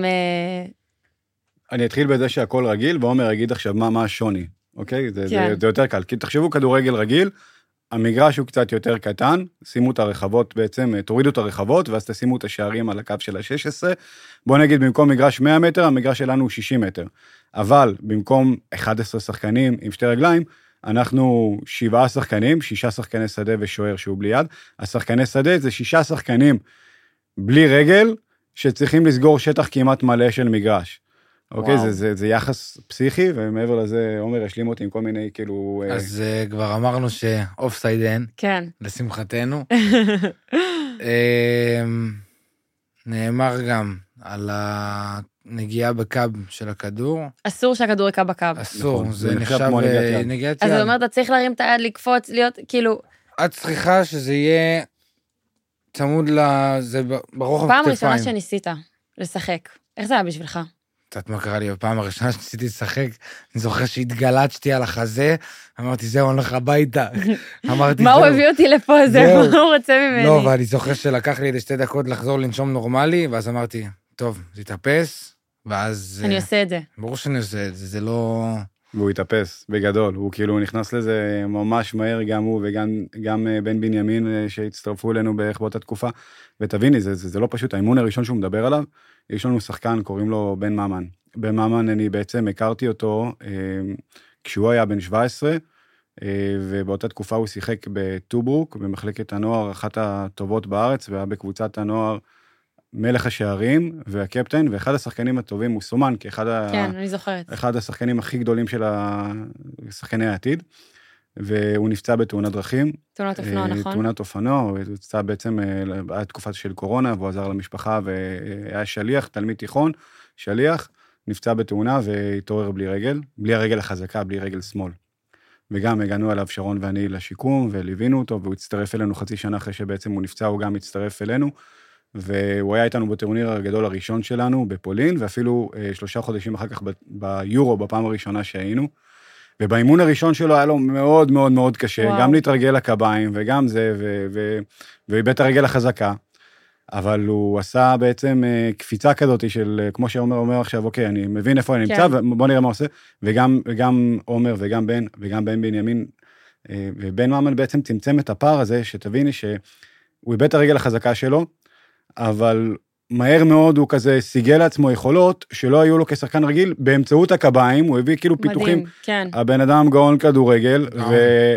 אני אתחיל בזה שהכל רגיל, ועומר יגיד עכשיו מה, מה השוני, אוקיי? זה, כן. זה, זה יותר קל, כי תחשבו כדורגל רגיל, המגרש הוא קצת יותר קטן, שימו את הרחבות בעצם, תורידו את הרחבות, ואז תשימו את השערים על הקו של ה-שש עשרה, בוא נגיד במקום מגרש מאה מטר, המגרש שלנו הוא שישים מטר, אבל במקום אחד עשר שחקנים עם שתי רגליים, אנחנו שבעה שחקנים, שישה שחקני שדה ושוער שהוא בלי יד, השחקני שדה זה שישה שחקנים בלי רגל, שצריכים לסגור שטח כמעט מלא של מגרש. אוקיי, זה, זה, זה יחס פסיכי, ומעבר לזה, עומר השלים אותי עם כל מיני, כאילו... אז uh, כבר אמרנו שאופסייד אין. כן. לשמחתנו. נאמר גם על הנגיעה בקו של הכדור. אסור שהכדור יקע בקו. אסור, נכון, זה נחשב נגיעת יד. אז זאת אומרת, אתה צריך להרים את היד, לקפוץ, להיות, כאילו... את צריכה שזה יהיה צמוד לזה ברוחב כתפיים. פעם ראשונה שניסית לשחק, איך זה היה בשבילך? קצת מה קרה לי, בפעם הראשונה שניסיתי לשחק, אני זוכר שהתגלצתי על החזה, אמרתי, זהו, אני הולך הביתה. אמרתי, מה הוא הביא אותי לפה, זהו, מה הוא רוצה ממני? לא, ואני זוכר שלקח לי איזה שתי דקות לחזור לנשום נורמלי, ואז אמרתי, טוב, זה יתאפס, ואז... אני עושה את זה. ברור שאני עושה את זה, זה לא... והוא התאפס, בגדול, הוא כאילו נכנס לזה ממש מהר, גם הוא וגם גם בן בנימין שהצטרפו אלינו בערך באותה תקופה, ותביני, זה, זה, זה לא פשוט, האימון הראשון שהוא מדבר עליו, יש לנו שחקן, קוראים לו בן מאמן. בן מאמן, אני בעצם הכרתי אותו אה, כשהוא היה בן שבע עשרה, אה, ובאותה תקופה הוא שיחק בטוברוק, במחלקת הנוער, אחת הטובות בארץ, והיה בקבוצת הנוער מלך השערים והקפטן, ואחד השחקנים הטובים הוא סומן, כאחד כן, אני זוכרת. אחד השחקנים הכי גדולים של השחקני העתיד, והוא נפצע בתאונת דרכים. תאונת אופנוע, נכון? תאונת אופנוע, הוא נפצע בעצם, היה תקופה של קורונה, והוא עזר למשפחה, והיה שליח, תלמיד תיכון, שליח, נפצע בתאונה, והתעורר בלי רגל, בלי הרגל החזקה, בלי רגל שמאל. וגם הגענו אליו שרון ואני לשיקום, וליווינו אותו, והוא הצטרף אלינו חצי שנה אחרי שבעצם הוא נפצע, הוא גם הצטרף אלינו, והוא היה איתנו בטורניר הגדול הראשון שלנו, בפולין, ואפילו שלושה חודשים אחר כך ביורו, בפעם הראשונה שהיינו, ובאימון הראשון שלו היה לו מאוד מאוד מאוד קשה, וואו. גם להתרגל לקביים, וגם זה, ואיבד את הרגל החזקה, אבל הוא עשה בעצם קפיצה כזאת של, כמו שעומר אומר עכשיו, אוקיי, אני מבין איפה אני נמצא, ובוא נראה מה עושה, וגם, וגם עומר וגם בן, וגם בן בנימין, ובן ממן בעצם צמצם את הפער הזה, שתביני שהוא איבד את הרגל החזקה שלו, אבל מהר מאוד הוא כזה סיגל לעצמו יכולות, שלא היו לו כשחקן רגיל, באמצעות הקביים, הוא הביא כאילו פיתוחים, מדהים, כן. הבן אדם גאון כדורגל, ו...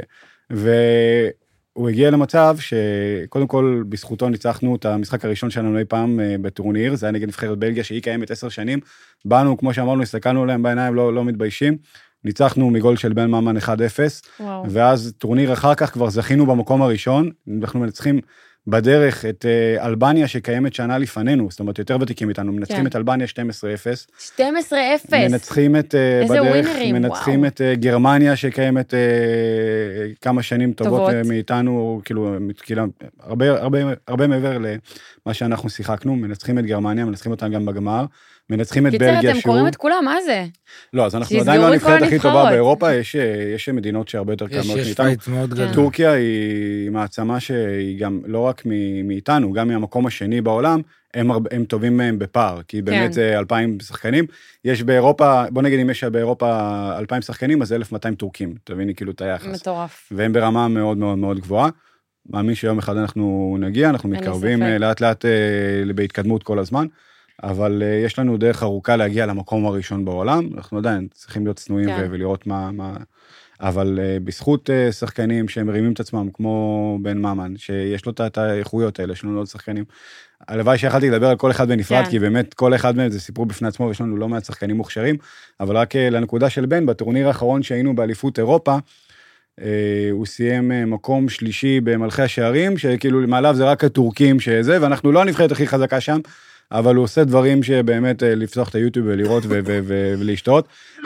והוא הגיע למצב שקודם כל בזכותו ניצחנו את המשחק הראשון שלנו אי פעם בטורניר, זה היה נגד נבחרת בלגיה שהיא קיימת עשר שנים, באנו כמו שאמרנו, הסתכלנו להם בעיניים, לא, לא מתביישים, ניצחנו מגול של בן ממן אחד אפס, וואו. ואז טורניר אחר כך כבר זכינו במקום הראשון, אנחנו מנצחים בדרך את אלבניה שקיימת שנה לפנינו, זאת אומרת יותר ותיקים איתנו, מנצחים כן. את אלבניה שתים עשרה אפס. שתים עשרה אפס. מנצחים את בדרך, ווינרים, מנצחים וואו. את גרמניה שקיימת כמה שנים טובות, טובות. מאיתנו, כאילו, כאילו הרבה, הרבה, הרבה מעבר למה שאנחנו שיחקנו, מנצחים את גרמניה, מנצחים אותם גם בגמר, מנצחים את בלגיה שהוא... קיצר, אתם קוראים את כולם, מה זה? לא, אז אנחנו עדיין לא הנבחרת הכי טובה באירופה, יש, יש מדינות שהרבה יותר קיימות מאיתנו. יש פייט מאוד גדול. טורקיה היא מעצמה שהיא גם לא רק מאיתנו, גם מהמקום השני בעולם, הם, הם טובים מהם בפער, כי באמת זה אלפיים שחקנים. יש באירופה, בוא נגיד אם יש באירופה אלפיים שחקנים, אז אלף ומאתיים טורקים, תביני כאילו את היחס. מטורף. והם ברמה מאוד מאוד מאוד גבוהה. מאמין שיום אחד אנחנו נגיע, אנחנו מתקרבים לאט לאט בהתקדמות כל הזמן. אבל uh, יש לנו דרך ארוכה להגיע למקום הראשון בעולם, אנחנו עדיין צריכים להיות צנועים כן. ולראות מה, מה... אבל uh, בזכות uh, שחקנים שהם מרימים את עצמם, כמו בן ממן, שיש לו את האיכויות האלה, יש לנו עוד שחקנים. הלוואי שיכלתי לדבר על כל אחד בנפרד, כן. כי באמת כל אחד מהם זה סיפור בפני עצמו, ויש לנו לא מעט שחקנים מוכשרים, אבל רק uh, לנקודה של בן, בטורניר האחרון שהיינו באליפות אירופה, uh, הוא סיים uh, מקום שלישי במלכי השערים, שכאילו מעליו זה רק הטורקים שזה, ואנחנו לא הנבחרת הכי חזקה שם, אבל הוא עושה דברים שבאמת לפתוח את היוטיוב ולראות ולהשתות,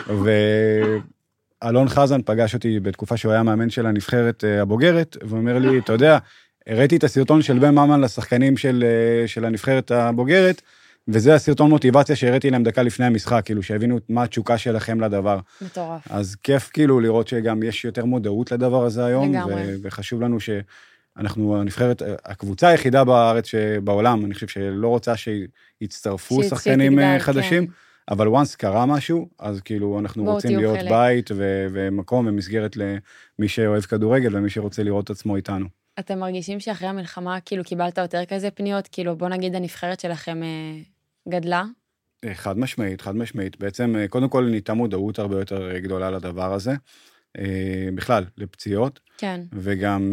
ואלון חזן פגש אותי בתקופה שהוא היה מאמן של הנבחרת הבוגרת, ואומר לי, אתה יודע, הראיתי את הסרטון של בן ממן לשחקנים של, של הנבחרת הבוגרת, וזה הסרטון מוטיבציה שהראיתי להם דקה לפני המשחק, כאילו שהבינו מה התשוקה שלכם לדבר. מטורף. אז כיף כאילו לראות שגם יש יותר מודעות לדבר הזה היום, ו- וחשוב לנו ש... אנחנו הנבחרת, הקבוצה היחידה בארץ שבעולם, אני חושב שלא רוצה שיצטרפו שחקנים חדשים, אבל once קרה משהו, אז כאילו אנחנו רוצים להיות בית ומקום ומסגרת למי שאוהב כדורגל ומי שרוצה לראות עצמו איתנו. אתם מרגישים שאחרי המלחמה כאילו קיבלת יותר כזה פניות, כאילו בוא נגיד הנבחרת שלכם גדלה? חד משמעית, חד משמעית. בעצם קודם כל ניתה מודעות הרבה יותר גדולה לדבר הזה. בכלל, לפציעות, כן. וגם,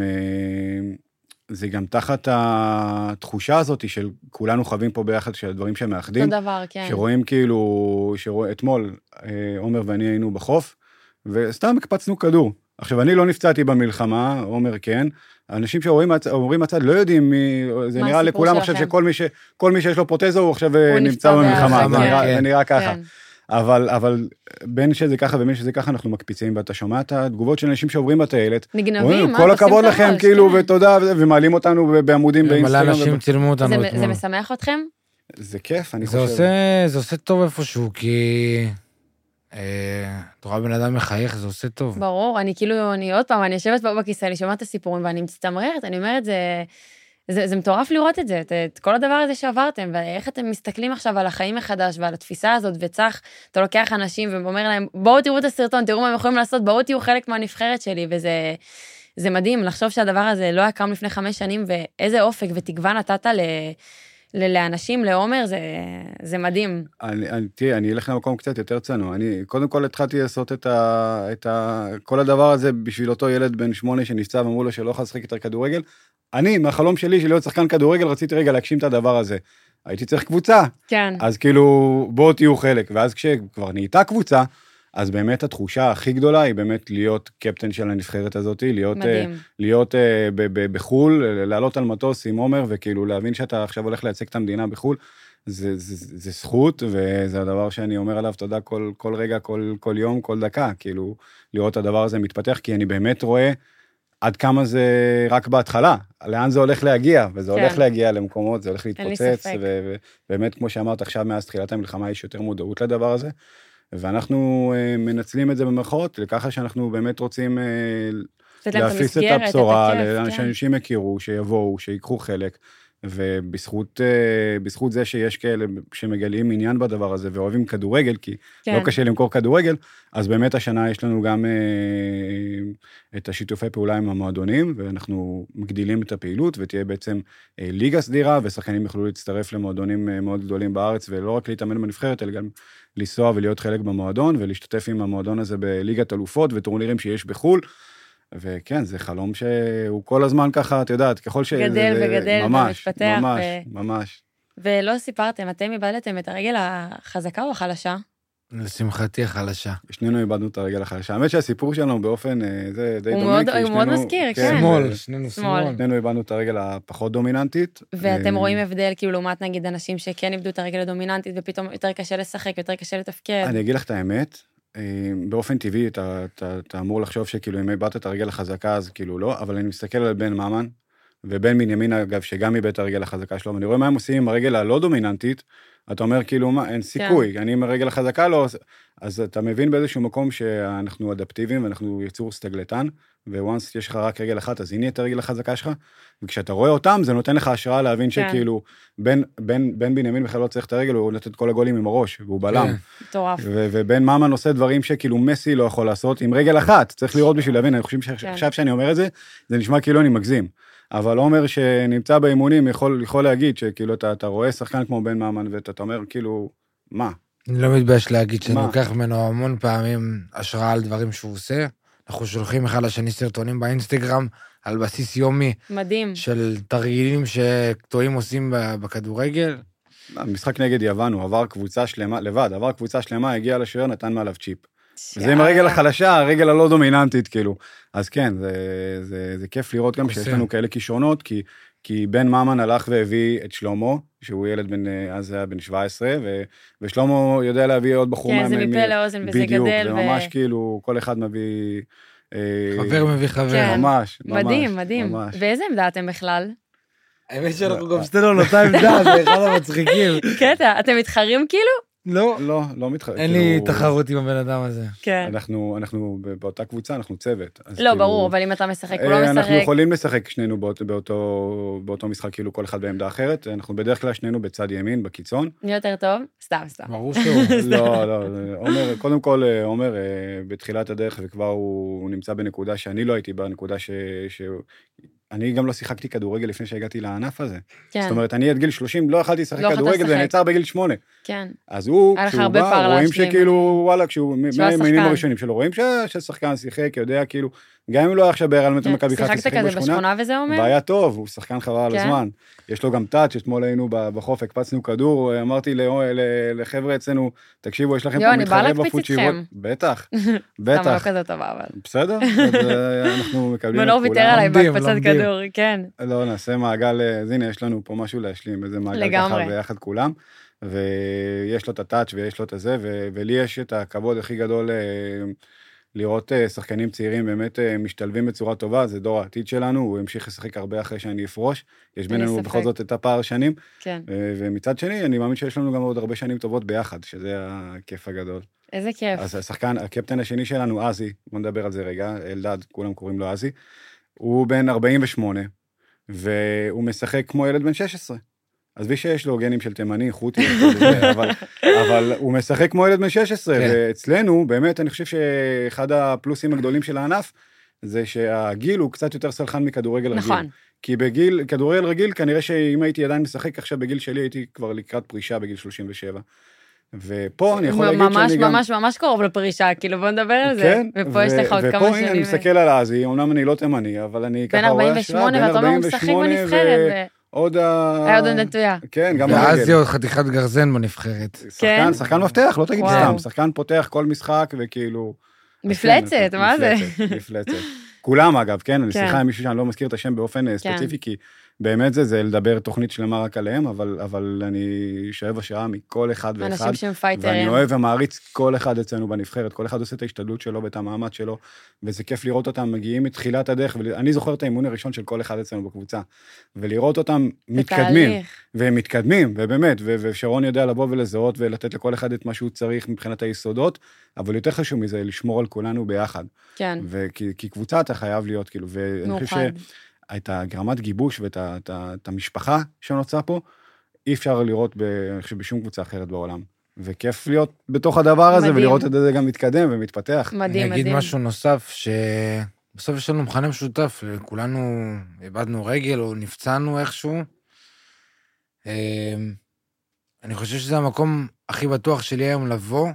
זה גם תחת התחושה הזאת של כולנו חווים פה ביחד של הדברים שמאחדים. אותו דבר, כן. שרואים כאילו, שרוא, אתמול, עומר ואני היינו בחוף, וסתם הקפצנו כדור. עכשיו, אני לא נפצעתי במלחמה, עומר כן, האנשים שאומרים מהצד לא יודעים מי, זה נראה לכולם עכשיו שכל מי, ש, כל מי שיש לו פרוטזה הוא עכשיו הוא נמצא במלחמה, זה נראה, כן. זה נראה ככה. כן. אבל, אבל בין שזה ככה ובין שזה ככה אנחנו מקפיצים, ואתה שומע את התגובות של אנשים שעוברים בטיילת. נגנבים, מה? כל הכבוד לכם, כאילו, ותודה, ומעלים אותנו בעמודים באינסטגרם. מלא אנשים צילמו אותנו. זה משמח אתכם? זה כיף, אני חושב. זה עושה טוב איפשהו, כי אתה רואה בן אדם מחייך, זה עושה טוב. ברור, אני כאילו, אני עוד פעם, אני יושבת פה בכיסא, אני שומעת את הסיפורים, ואני מצטמררת, אני אומרת, זה... זה, זה מטורף לראות את זה, את, את כל הדבר הזה שעברתם, ואיך אתם מסתכלים עכשיו על החיים מחדש, ועל התפיסה הזאת, וצריך, אתה לוקח אנשים ואומר להם, בואו תראו את הסרטון, תראו מה הם יכולים לעשות, בואו תהיו חלק מהנבחרת שלי, וזה זה מדהים, לחשוב שהדבר הזה לא היה קם לפני חמש שנים, ואיזה אופק ותקווה נתת ל, ל, לאנשים, לעומר, זה, זה מדהים. אני, אני, תראי, אני אלך למקום קצת יותר צנוע, אני קודם כל התחלתי לעשות את ה, את ה, כל הדבר הזה, בשביל אותו ילד בן שמונה שנפצע, ואמרו לו שלא יכול לשחק יותר כדורגל, אני, מהחלום שלי, של להיות שחקן כדורגל, רציתי רגע להגשים את הדבר הזה. הייתי צריך קבוצה. כן. אז כאילו, בואו תהיו חלק. ואז כשכבר נהייתה קבוצה, אז באמת התחושה הכי גדולה היא באמת להיות קפטן של הנבחרת הזאת, להיות, מדהים. להיות בחול, לעלות על מטוס עם עומר, וכאילו להבין שאתה עכשיו הולך לייצג את המדינה בחול, זה, זה, זה, זה זכות, וזה הדבר שאני אומר עליו, תודה כל, כל רגע, כל, כל יום, כל דקה, כאילו, לראות את הדבר הזה מתפתח, כי אני באמת רואה עד כמה זה רק בהתחלה, לאן זה הולך להגיע, וזה כן. הולך להגיע למקומות, זה הולך להתפוצץ, ובאמת, כמו שאמרת, עכשיו מאז תחילת המלחמה יש יותר מודעות לדבר הזה, ואנחנו uh, מנצלים את זה במרכאות, לככה שאנחנו באמת רוצים uh, להפיס את הבשורה, שאנשים יכירו, שיבואו, שיקחו חלק, ובזכות בזכות זה שיש כאלה שמגלים עניין בדבר הזה, ואוהבים כדורגל, כי כן. לא קשה למכור כדורגל, אז באמת השנה יש לנו גם את השיתופי פעולה עם המועדונים, ואנחנו מגדילים את הפעילות, ותהיה בעצם ליגה סדירה, ושחקנים יוכלו להצטרף למועדונים מאוד גדולים בארץ, ולא רק להתאמן בנבחרת, אלא גם לנסוע ולהיות חלק במועדון, ולהשתתף עם המועדון הזה בליגת אלופות, וטורנירים שיש בחול, וכן, זה חלום שהוא כל הזמן ככה, את יודעת, ככל ש... גדל זה, וגדל ממש, ומתפתח. ממש, ו... ממש. ולא סיפרתם, אתם איבדתם את הרגל החזקה או החלשה? לשמחתי החלשה. שנינו איבדנו את הרגל החלשה. האמת שהסיפור שלנו באופן, זה די הוא דומה, מאוד, כי הוא שנינו... מאוד מזכיר, כן. שמאל, שנינו שמאל. שמאל. שנינו איבדנו את הרגל הפחות דומיננטית. ואתם רואים הבדל, כאילו, לעומת נגיד אנשים שכן איבדו את הרגל הדומיננטית, ופתאום יותר קשה לשחק, יותר קשה לתפקד. אני אגיד לך את האמת, באופן טבעי, אתה, אתה, אתה אמור לחשוב שכאילו, אם איבדת את הרגל החזקה, אז כאילו לא, אבל אני מסתכל על בן ממן, ובן בנימין, אגב, שגם איבד את הרגל החזקה שלו, ואני רואה מה הם עושים עם הרגל הלא דומיננטית, אתה אומר, כאילו, מה, אין סיכוי, אני עם הרגל החזקה לא, אז אתה מבין באיזשהו מקום שאנחנו אדפטיביים, ואנחנו יצור סטגלטן, וואנס יש לך רק רגל אחת, אז הנה את הרגל החזקה שלך, וכשאתה רואה אותם, זה נותן לך השראה להבין שכאילו, בן, בן, בן בנימין בכלל לא צריך את הרגל, הוא נותן את כל הגולים עם הראש, והוא בלם. מטורף. ובן ממן עושה דברים שכאילו מסי לא יכול לעשות, עם רגל אחת, צריך לראות בשביל להבין, אני חושב שעכשיו שאני אומר את זה, זה נשמע כאילו אני מגזים. אבל עומר שנמצא באימונים יכול, יכול להגיד שכאילו אתה, אתה רואה שחקן כמו בן מאמן ואתה אומר כאילו, מה? אני לא מתבייש להגיד שאני לוקח ממנו המון פעמים השראה על דברים שהוא עושה. אנחנו שולחים אחד לשני סרטונים באינסטגרם על בסיס יומי. מדהים. של תרגילים שקטועים עושים בכדורגל. המשחק נגד יוון, הוא עבר קבוצה שלמה, לבד, עבר קבוצה שלמה, הגיע לשוער, נתן מעליו צ'יפ. זה עם הרגל החלשה, הרגל הלא דומיננטית, כאילו. אז כן, זה, זה, זה כיף לראות גם שיש לנו כאלה כישרונות, כי, כי בן ממן הלך והביא את שלמה, שהוא ילד בן, אז היה בן שבע עשרה, ו, ושלמה יודע להביא עוד בחור. כן, זה מפה לאוזן, וזה גדל. בדיוק, זה ממש כאילו, כל אחד מביא... חבר מביא חבר. ממש, ממש. מדהים, מדהים. ואיזה עמדה אתם בכלל? האמת שאנחנו גם שתנו נוטה עמדה, זה אחד המצחיקים. קטע, אתם מתחרים כאילו? לא, לא, לא מתחרים. אין לי תחרות עם הבן אדם הזה. כן. אנחנו, אנחנו באותה קבוצה, אנחנו צוות. לא, ברור, אבל אם אתה משחק, הוא לא משחק. אנחנו יכולים לשחק שנינו באותו, באותו משחק, כאילו כל אחד בעמדה אחרת. אנחנו בדרך כלל שנינו בצד ימין, בקיצון. נהיה יותר טוב? סתם, סתם. ברור שהוא. לא, לא, עומר, קודם כל, עומר, בתחילת הדרך, וכבר הוא נמצא בנקודה שאני לא הייתי בנקודה ש... אני גם לא שיחקתי כדורגל לפני שהגעתי לענף הזה. כן. זאת אומרת, אני עד גיל שלושים לא יכלתי לשחק כדורגל, זה נעצר בגיל שמונה. כן. אז הוא, כשהוא בא, רואים שכאילו, וואלה, כשהוא, מהמינים הראשונים שלו, רואים ששחקן שיחק, יודע, כאילו, גם אם לא היה עכשיו בהרעל מכבי חיפה, שיחקת כזה בשכונה וזה אומר? והיה טוב, הוא שחקן חבל על הזמן. יש לו גם טאץ', אתמול היינו בחוף, הקפצנו כדור, אמרתי לחבר'ה אצלנו, תקשיבו, יש לכם פה מתחרה בפוטשיבות. בטח, בטח. לא כזה טובה, אבל. בסדר, אנחנו מקבלים את מנור ויתר עליי בהקפצת כדור, כן. לא, נעשה מעגל, אז הנה, יש לנו פה משהו להשלים, איזה מעגל ככה ביחד כולם, ויש לו את הטאץ' ויש לו את זה, ולי יש את הכבוד הכי גדול לראות שחקנים צעירים באמת משתלבים בצורה טובה, זה דור העתיד שלנו, הוא המשיך לשחק הרבה אחרי שאני אפרוש, יש בינינו בכל זאת את הפער שנים, ומצד שני, אני מאמין שיש לנו גם עוד הרבה שנים טובות ביחד, שזה הכיף הגדול. איזה כיף. אז השחקן, הקפטן השני שלנו, אזי, בוא נדבר על זה רגע, אלדד, כולם קוראים לו אזי, הוא בן ארבעים ושמונה, והוא משחק כמו ילד בן שש עשרה. אז בי שיש לו גנים של תימני, חוטי, אבל, אבל הוא משחק כמו ילד בן שש עשרה, כן. ואצלנו, באמת, אני חושב שאחד הפלוסים הגדולים של הענף, זה שהגיל הוא קצת יותר סלחן מכדורגל נכון. רגיל. כי בגיל, כדורגל רגיל, כנראה שאם הייתי עדיין משחק עכשיו בגיל שלי, הייתי כבר לקראת פרישה בגיל שלושים ושבע. ופה אני יכול להגיד ממש, שאני גם... ממש, ממש קרוב לפרישה, כאילו בוא נדבר על זה. כן, ופה יש לך עוד כמה שנים. ופה הנה אני מסתכל על אזי, אומנם אני לא תימני, אבל אני ככה רואה השראה, בן ארבעים ושמונה, ואתה אומר, הוא משחק בנבחרת. עוד ה... היה עוד נטויה. כן, גם ברגל. ואז זה עוד חתיכת גרזן בנבחרת. שחקן, שחקן מפתח, לא תגיד סתם, שחקן פותח כל משחק וכאילו... מפלצת, מה זה? מפלצת. כולם אגב, כן, אני סליחה עם מישהו שאני לא מזכיר את השם באופן ספציפי, כי באמת זה, זה לדבר תוכנית שלמה רק עליהם, אבל, אבל אני שואב השראה מכל אחד ואחד. אנשים שהם פייטרים. ואני אוהב ומעריץ כל אחד אצלנו בנבחרת, כל אחד עושה את ההשתדלות שלו ואת המאמץ שלו, וזה כיף לראות אותם מגיעים מתחילת הדרך, ואני זוכר את האימון הראשון של כל אחד אצלנו בקבוצה, ולראות אותם מתקדמים, והם מתקדמים, ובאמת, ושרון יודע לבוא ולזהות ולתת לכל אחד את מה שהוא צריך מבחינת היסודות, אבל יותר חשוב מזה, לשמור על כולנו ביחד. כן. וכי, כי קבוצה אתה חייב להיות, כאילו, ואני חושב את הגרמת גיבוש ואת ה, את ה, את המשפחה שנוצרה פה, אי אפשר לראות ב, אני חושב, בשום קבוצה אחרת בעולם. וכיף להיות בתוך הדבר הזה, מדהים. ולראות את זה גם מתקדם ומתפתח. מדהים, מדהים. אני אגיד משהו נוסף, שבסוף יש לנו מכנה משותף, כולנו איבדנו רגל או נפצענו איכשהו. אני חושב שזה המקום הכי בטוח שלי היום לבוא,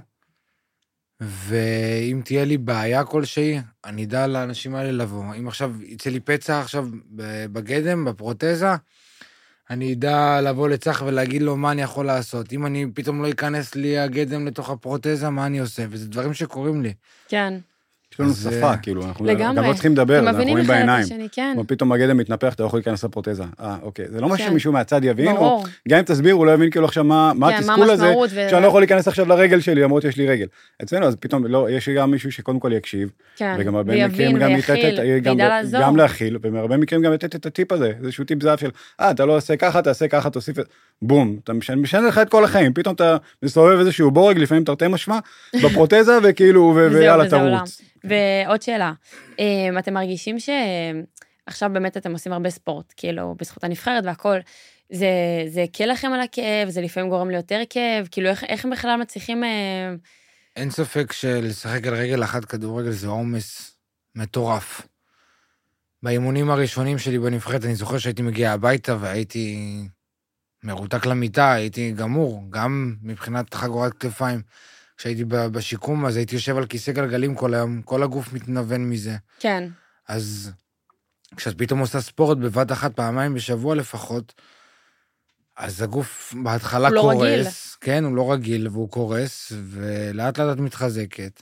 ואם תהיה לי בעיה כלשהי, אני אדע לאנשים האלה לבוא. אם עכשיו יצא לי פצע עכשיו בגדם, בפרוטזה, אני אדע לבוא לצח ולהגיד לו מה אני יכול לעשות. אם אני פתאום לא אכנס לי הגדם לתוך הפרוטזה, מה אני עושה? וזה דברים שקורים לי. כן. יש לנו שפה, כאילו, אנחנו לגמרי. גם לא צריכים לדבר, אנחנו רואים בעיניים. כן. כמו פתאום הגדם מתנפח, אתה לא יכול להיכנס לפרוטזה. אה, אוקיי. זה לא משהו שמישהו מהצד יבין, ברור. או גם אם תסביר, הוא לא יבין כאילו עכשיו מה התסכול הזה, שאני לא יכול להיכנס עכשיו לרגל שלי, למרות שיש לי רגל. אצלנו, אז פתאום, לא, יש גם מישהו שקודם כל יקשיב, וגם הרבה מקרים גם יתת, גם להכיל, ובהרבה מקרים גם יתת את הטיפ הזה, איזשהו טיפ זהב של, אה, אתה לא עושה ככה, תעשה ככה, תוסיף, בום, אתה משנה לך את כל החיים, פתאום אתה מסתובב איזשהו בורג, לפעמים תרתי משמע, בפרוטזה, וכאילו, ויאללה, תרוץ. ועוד שאלה, אתם מרגישים שעכשיו באמת אתם עושים הרבה ספורט, כאילו, בזכות הנבחרת והכל, זה, זה קל לכם על הכאב, זה לפעמים גורם ליותר כאב, כאילו, איך, איך בכלל מצליחים... אין ספק שלשחק על רגל אחת כדורגל זה עומס מטורף. באימונים הראשונים שלי בנבחרת, אני זוכר שהייתי מגיע הביתה והייתי מרותק למיטה, הייתי גמור, גם מבחינת חגורת כתפיים. כשהייתי בשיקום, אז הייתי יושב על כיסא גלגלים כל היום, כל הגוף מתנוון מזה. כן. אז כשאת פתאום עושה ספורט בבת אחת, פעמיים בשבוע לפחות, אז הגוף בהתחלה לא קורס. רגיל. כן, הוא לא רגיל, והוא קורס, ולאט לאט את מתחזקת.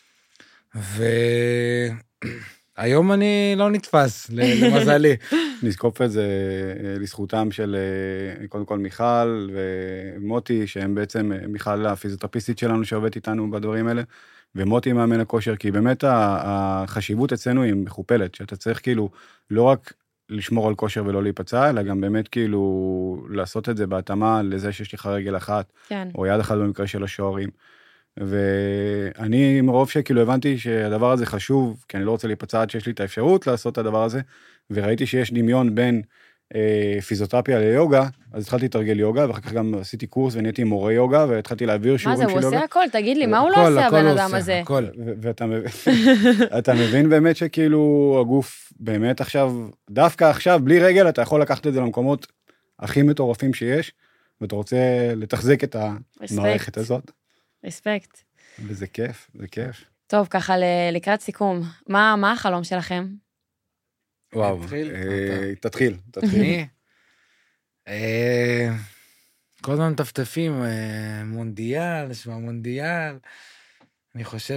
והיום אני לא נתפס, למזלי. נזקוף את זה לזכותם של קודם כל מיכל ומוטי, שהם בעצם, מיכל הפיזיותרפיסטית שלנו שעובדת איתנו בדברים האלה, ומוטי מאמן הכושר, כי באמת החשיבות אצלנו היא מכופלת, שאתה צריך כאילו לא רק לשמור על כושר ולא להיפצע, אלא גם באמת כאילו לעשות את זה בהתאמה לזה שיש לך רגל אחת, כן. או יד אחת במקרה של השוערים. ואני מרוב שכאילו הבנתי שהדבר הזה חשוב, כי אני לא רוצה להיפצע עד שיש לי את האפשרות לעשות את הדבר הזה, וראיתי שיש דמיון בין אה, פיזיותרפיה ליוגה, אז התחלתי לתרגל יוגה, ואחר כך גם עשיתי קורס ונהייתי מורה יוגה, והתחלתי להעביר שיעורים של יוגה. מה זה, הוא עושה הכל? תגיד לי, מה הוא לא עושה הבן אדם הזה? הכל. ואתה מבין באמת שכאילו הגוף באמת עכשיו, דווקא עכשיו, בלי רגל, אתה יכול לקחת את זה למקומות הכי מטורפים שיש, ואתה רוצה לתחזק את המערכת הזאת. רספקט. וזה כיף, זה כיף. טוב, ככה לקראת סיכום, מה, מה החלום שלכם? וואו, תתחיל, תתחיל. כל הזמן טפטפים, מונדיאל, שמה מונדיאל. אני חושב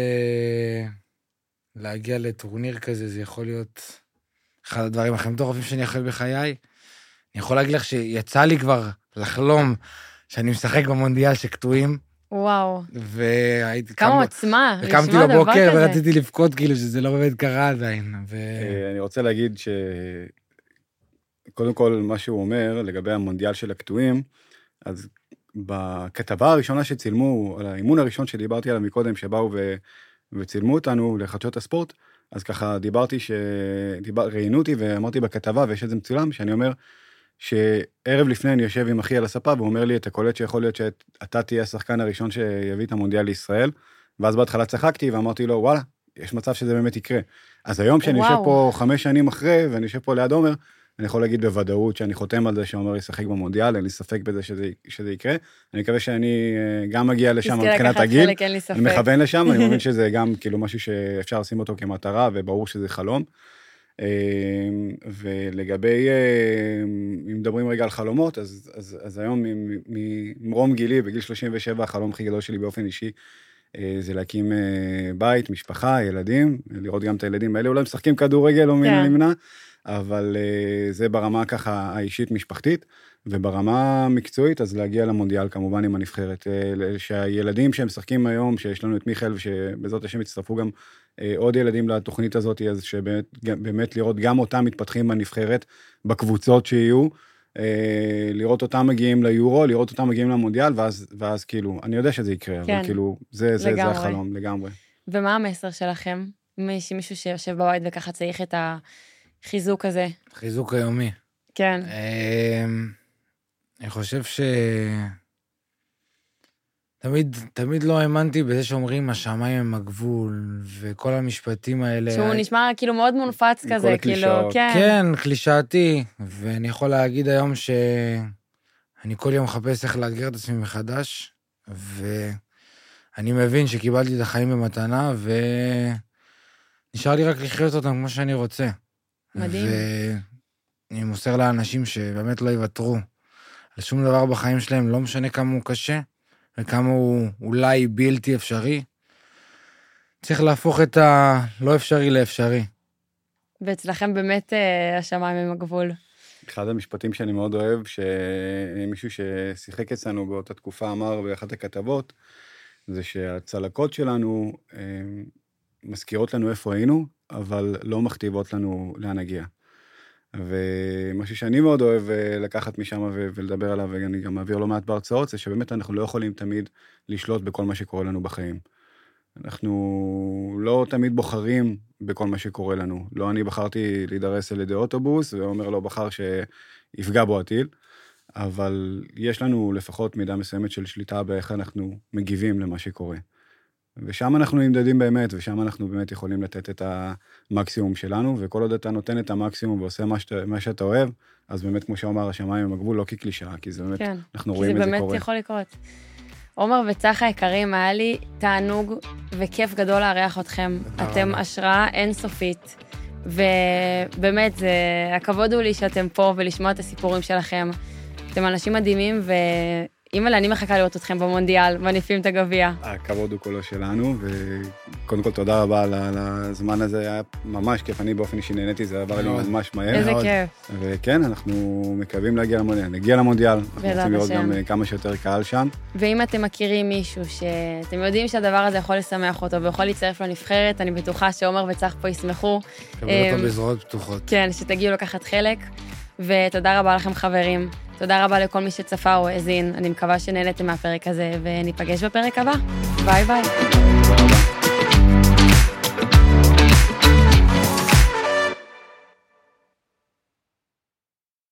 שלהגיע לטורניר כזה, זה יכול להיות אחד הדברים הכי מטורפים שאני יכול בחיי. אני יכול להגיד לך שיצא לי כבר לחלום שאני משחק במונדיאל שקטועים, וואו. והייתי... כמה עוצמה, וקמתי בבוקר ורציתי לבכות כאילו שזה לא באמת קרה עדיין. אני רוצה להגיד ש... קודם כל, מה שהוא אומר לגבי המונדיאל של הקטועים, אז בכתבה הראשונה שצילמו, על האימון הראשון שדיברתי עליו מקודם, שבאו ו... וצילמו אותנו לחדשות הספורט, אז ככה דיברתי ש... דיבר... ראיינו אותי ואמרתי בכתבה, ויש איזה מצולם, שאני אומר, שערב לפני אני יושב עם אחי על הספה, והוא אומר לי, אתה קולט שיכול להיות שאתה תהיה השחקן הראשון שיביא את המונדיאל לישראל, ואז בהתחלה צחקתי ואמרתי לו, וואלה, יש מצב שזה באמת יקרה. אז היום שאני יושב פה חמש שנים אחרי, ואני יושב פה ליד עומר, אני יכול להגיד בוודאות שאני חותם על זה שעומר ישחק במונדיאל, אין לי ספק בזה שזה, שזה יקרה. אני מקווה שאני גם מגיע לשם מבחינת הגיל, אני מכוון לשם, אני מבין שזה גם כאילו משהו שאפשר לשים אותו כמטרה, וברור שזה חלום. ולגבי, אם מדברים רגע על חלומות, אז, אז, אז היום ממרום גילי, בגיל שלושים ושבע, החלום הכי גדול שלי באופן אישי, זה להקים בית, משפחה, ילדים, לראות גם את הילדים האלה, אולי משחקים כדורגל או מן הנמנע, אבל זה ברמה ככה האישית משפחתית, וברמה המקצועית, אז להגיע למונדיאל כמובן עם הנבחרת, שהילדים שהם משחקים היום, שיש לנו את מיכאל, ושבזאת השם יצטרפו גם עוד ילדים לתוכנית הזאת, אז שבאמת באמת לראות גם אותם מתפתחים בנבחרת, בקבוצות שיהיו, לראות אותם מגיעים ליורו, לראות אותם מגיעים למונדיאל, ואז, ואז כאילו, אני יודע שזה יקרה, כן, אבל כאילו, זה, זה, זה החלום לגמרי. ומה המסר שלכם? מישהו שיושב בבית וככה צריך את ה... חיזוק כזה. חיזוק היומי. כן. אני חושב ש... תמיד, תמיד לא האמנתי בזה שאומרים, השמיים הם הגבול, וכל המשפטים האלה... שהוא נשמע כאילו מאוד מונפץ כזה, כאילו, כן. כן, קלישאתי, ואני יכול להגיד היום שאני כל יום מחפש איך לאתגר את עצמי מחדש, ואני מבין שקיבלתי את החיים במתנה, ונשאר לי רק לחיות אותם כמו שאני רוצה. מדהים. ואני מוסר לאנשים שבאמת לא יוותרו על שום דבר בחיים שלהם, לא משנה כמה הוא קשה, וכמה הוא אולי בלתי אפשרי, צריך להפוך את הלא אפשרי לאפשרי. ואצלכם באמת השמיים הם הגבול. אחד המשפטים שאני מאוד אוהב, שמישהו ששיחק אצלנו באותה תקופה אמר באחת הכתבות, זה שהצלקות שלנו מזכירות לנו איפה היינו, אבל לא מכתיבות לנו לאן נגיע. ומשהו שאני מאוד אוהב לקחת משם ולדבר עליו, ואני גם מעביר לא מעט בהרצאות, זה שבאמת אנחנו לא יכולים תמיד לשלוט בכל מה שקורה לנו בחיים. אנחנו לא תמיד בוחרים בכל מה שקורה לנו. לא אני בחרתי להידרס על ידי אוטובוס, ואומר לא בחר שיפגע בו הטיל, אבל יש לנו לפחות מידה מסוימת של שליטה באיך אנחנו מגיבים למה שקורה. ושם אנחנו נמדדים באמת, ושם אנחנו באמת יכולים לתת את המקסימום שלנו, וכל עוד אתה נותן את המקסימום ועושה מה שאתה, מה שאתה אוהב, אז באמת, כמו שאומר, השמיים הם הגבול לא כקלישאה, כי זה באמת, כן, אנחנו רואים את זה קורה. כי זה באמת יכול לקרות. עומר וצח היקרים, היה לי תענוג וכיף גדול לארח אתכם. אתם השראה אינסופית, ובאמת, זה, הכבוד הוא לי שאתם פה ולשמוע את הסיפורים שלכם. אתם אנשים מדהימים, ו... אימא'לה, אני מחכה לראות אתכם במונדיאל, מניפים את הגביע. הכבוד הוא כולו שלנו, וקודם כל תודה רבה על הזמן הזה, היה ממש כיף, אני באופן אישי נהניתי, זה עבר לי ממש מהר. איזה כיף. וכן, אנחנו מקווים להגיע למונדיאל, נגיע למונדיאל, אנחנו רוצים לראות גם כמה שיותר קהל שם. ואם אתם מכירים מישהו שאתם יודעים שהדבר הזה יכול לשמח אותו, ויכול להצטרף לנבחרת, אני בטוחה שעומר וצח פה ישמחו. קבל אותו בזרועות פתוחות. כן, שתגיעו לקחת חלק, ותודה רבה לכם חברים. תודה רבה לכל מי שצפה או האזין. אני מקווה שנהנתם מהפרק הזה, וניפגש בפרק הבא. ביי ביי.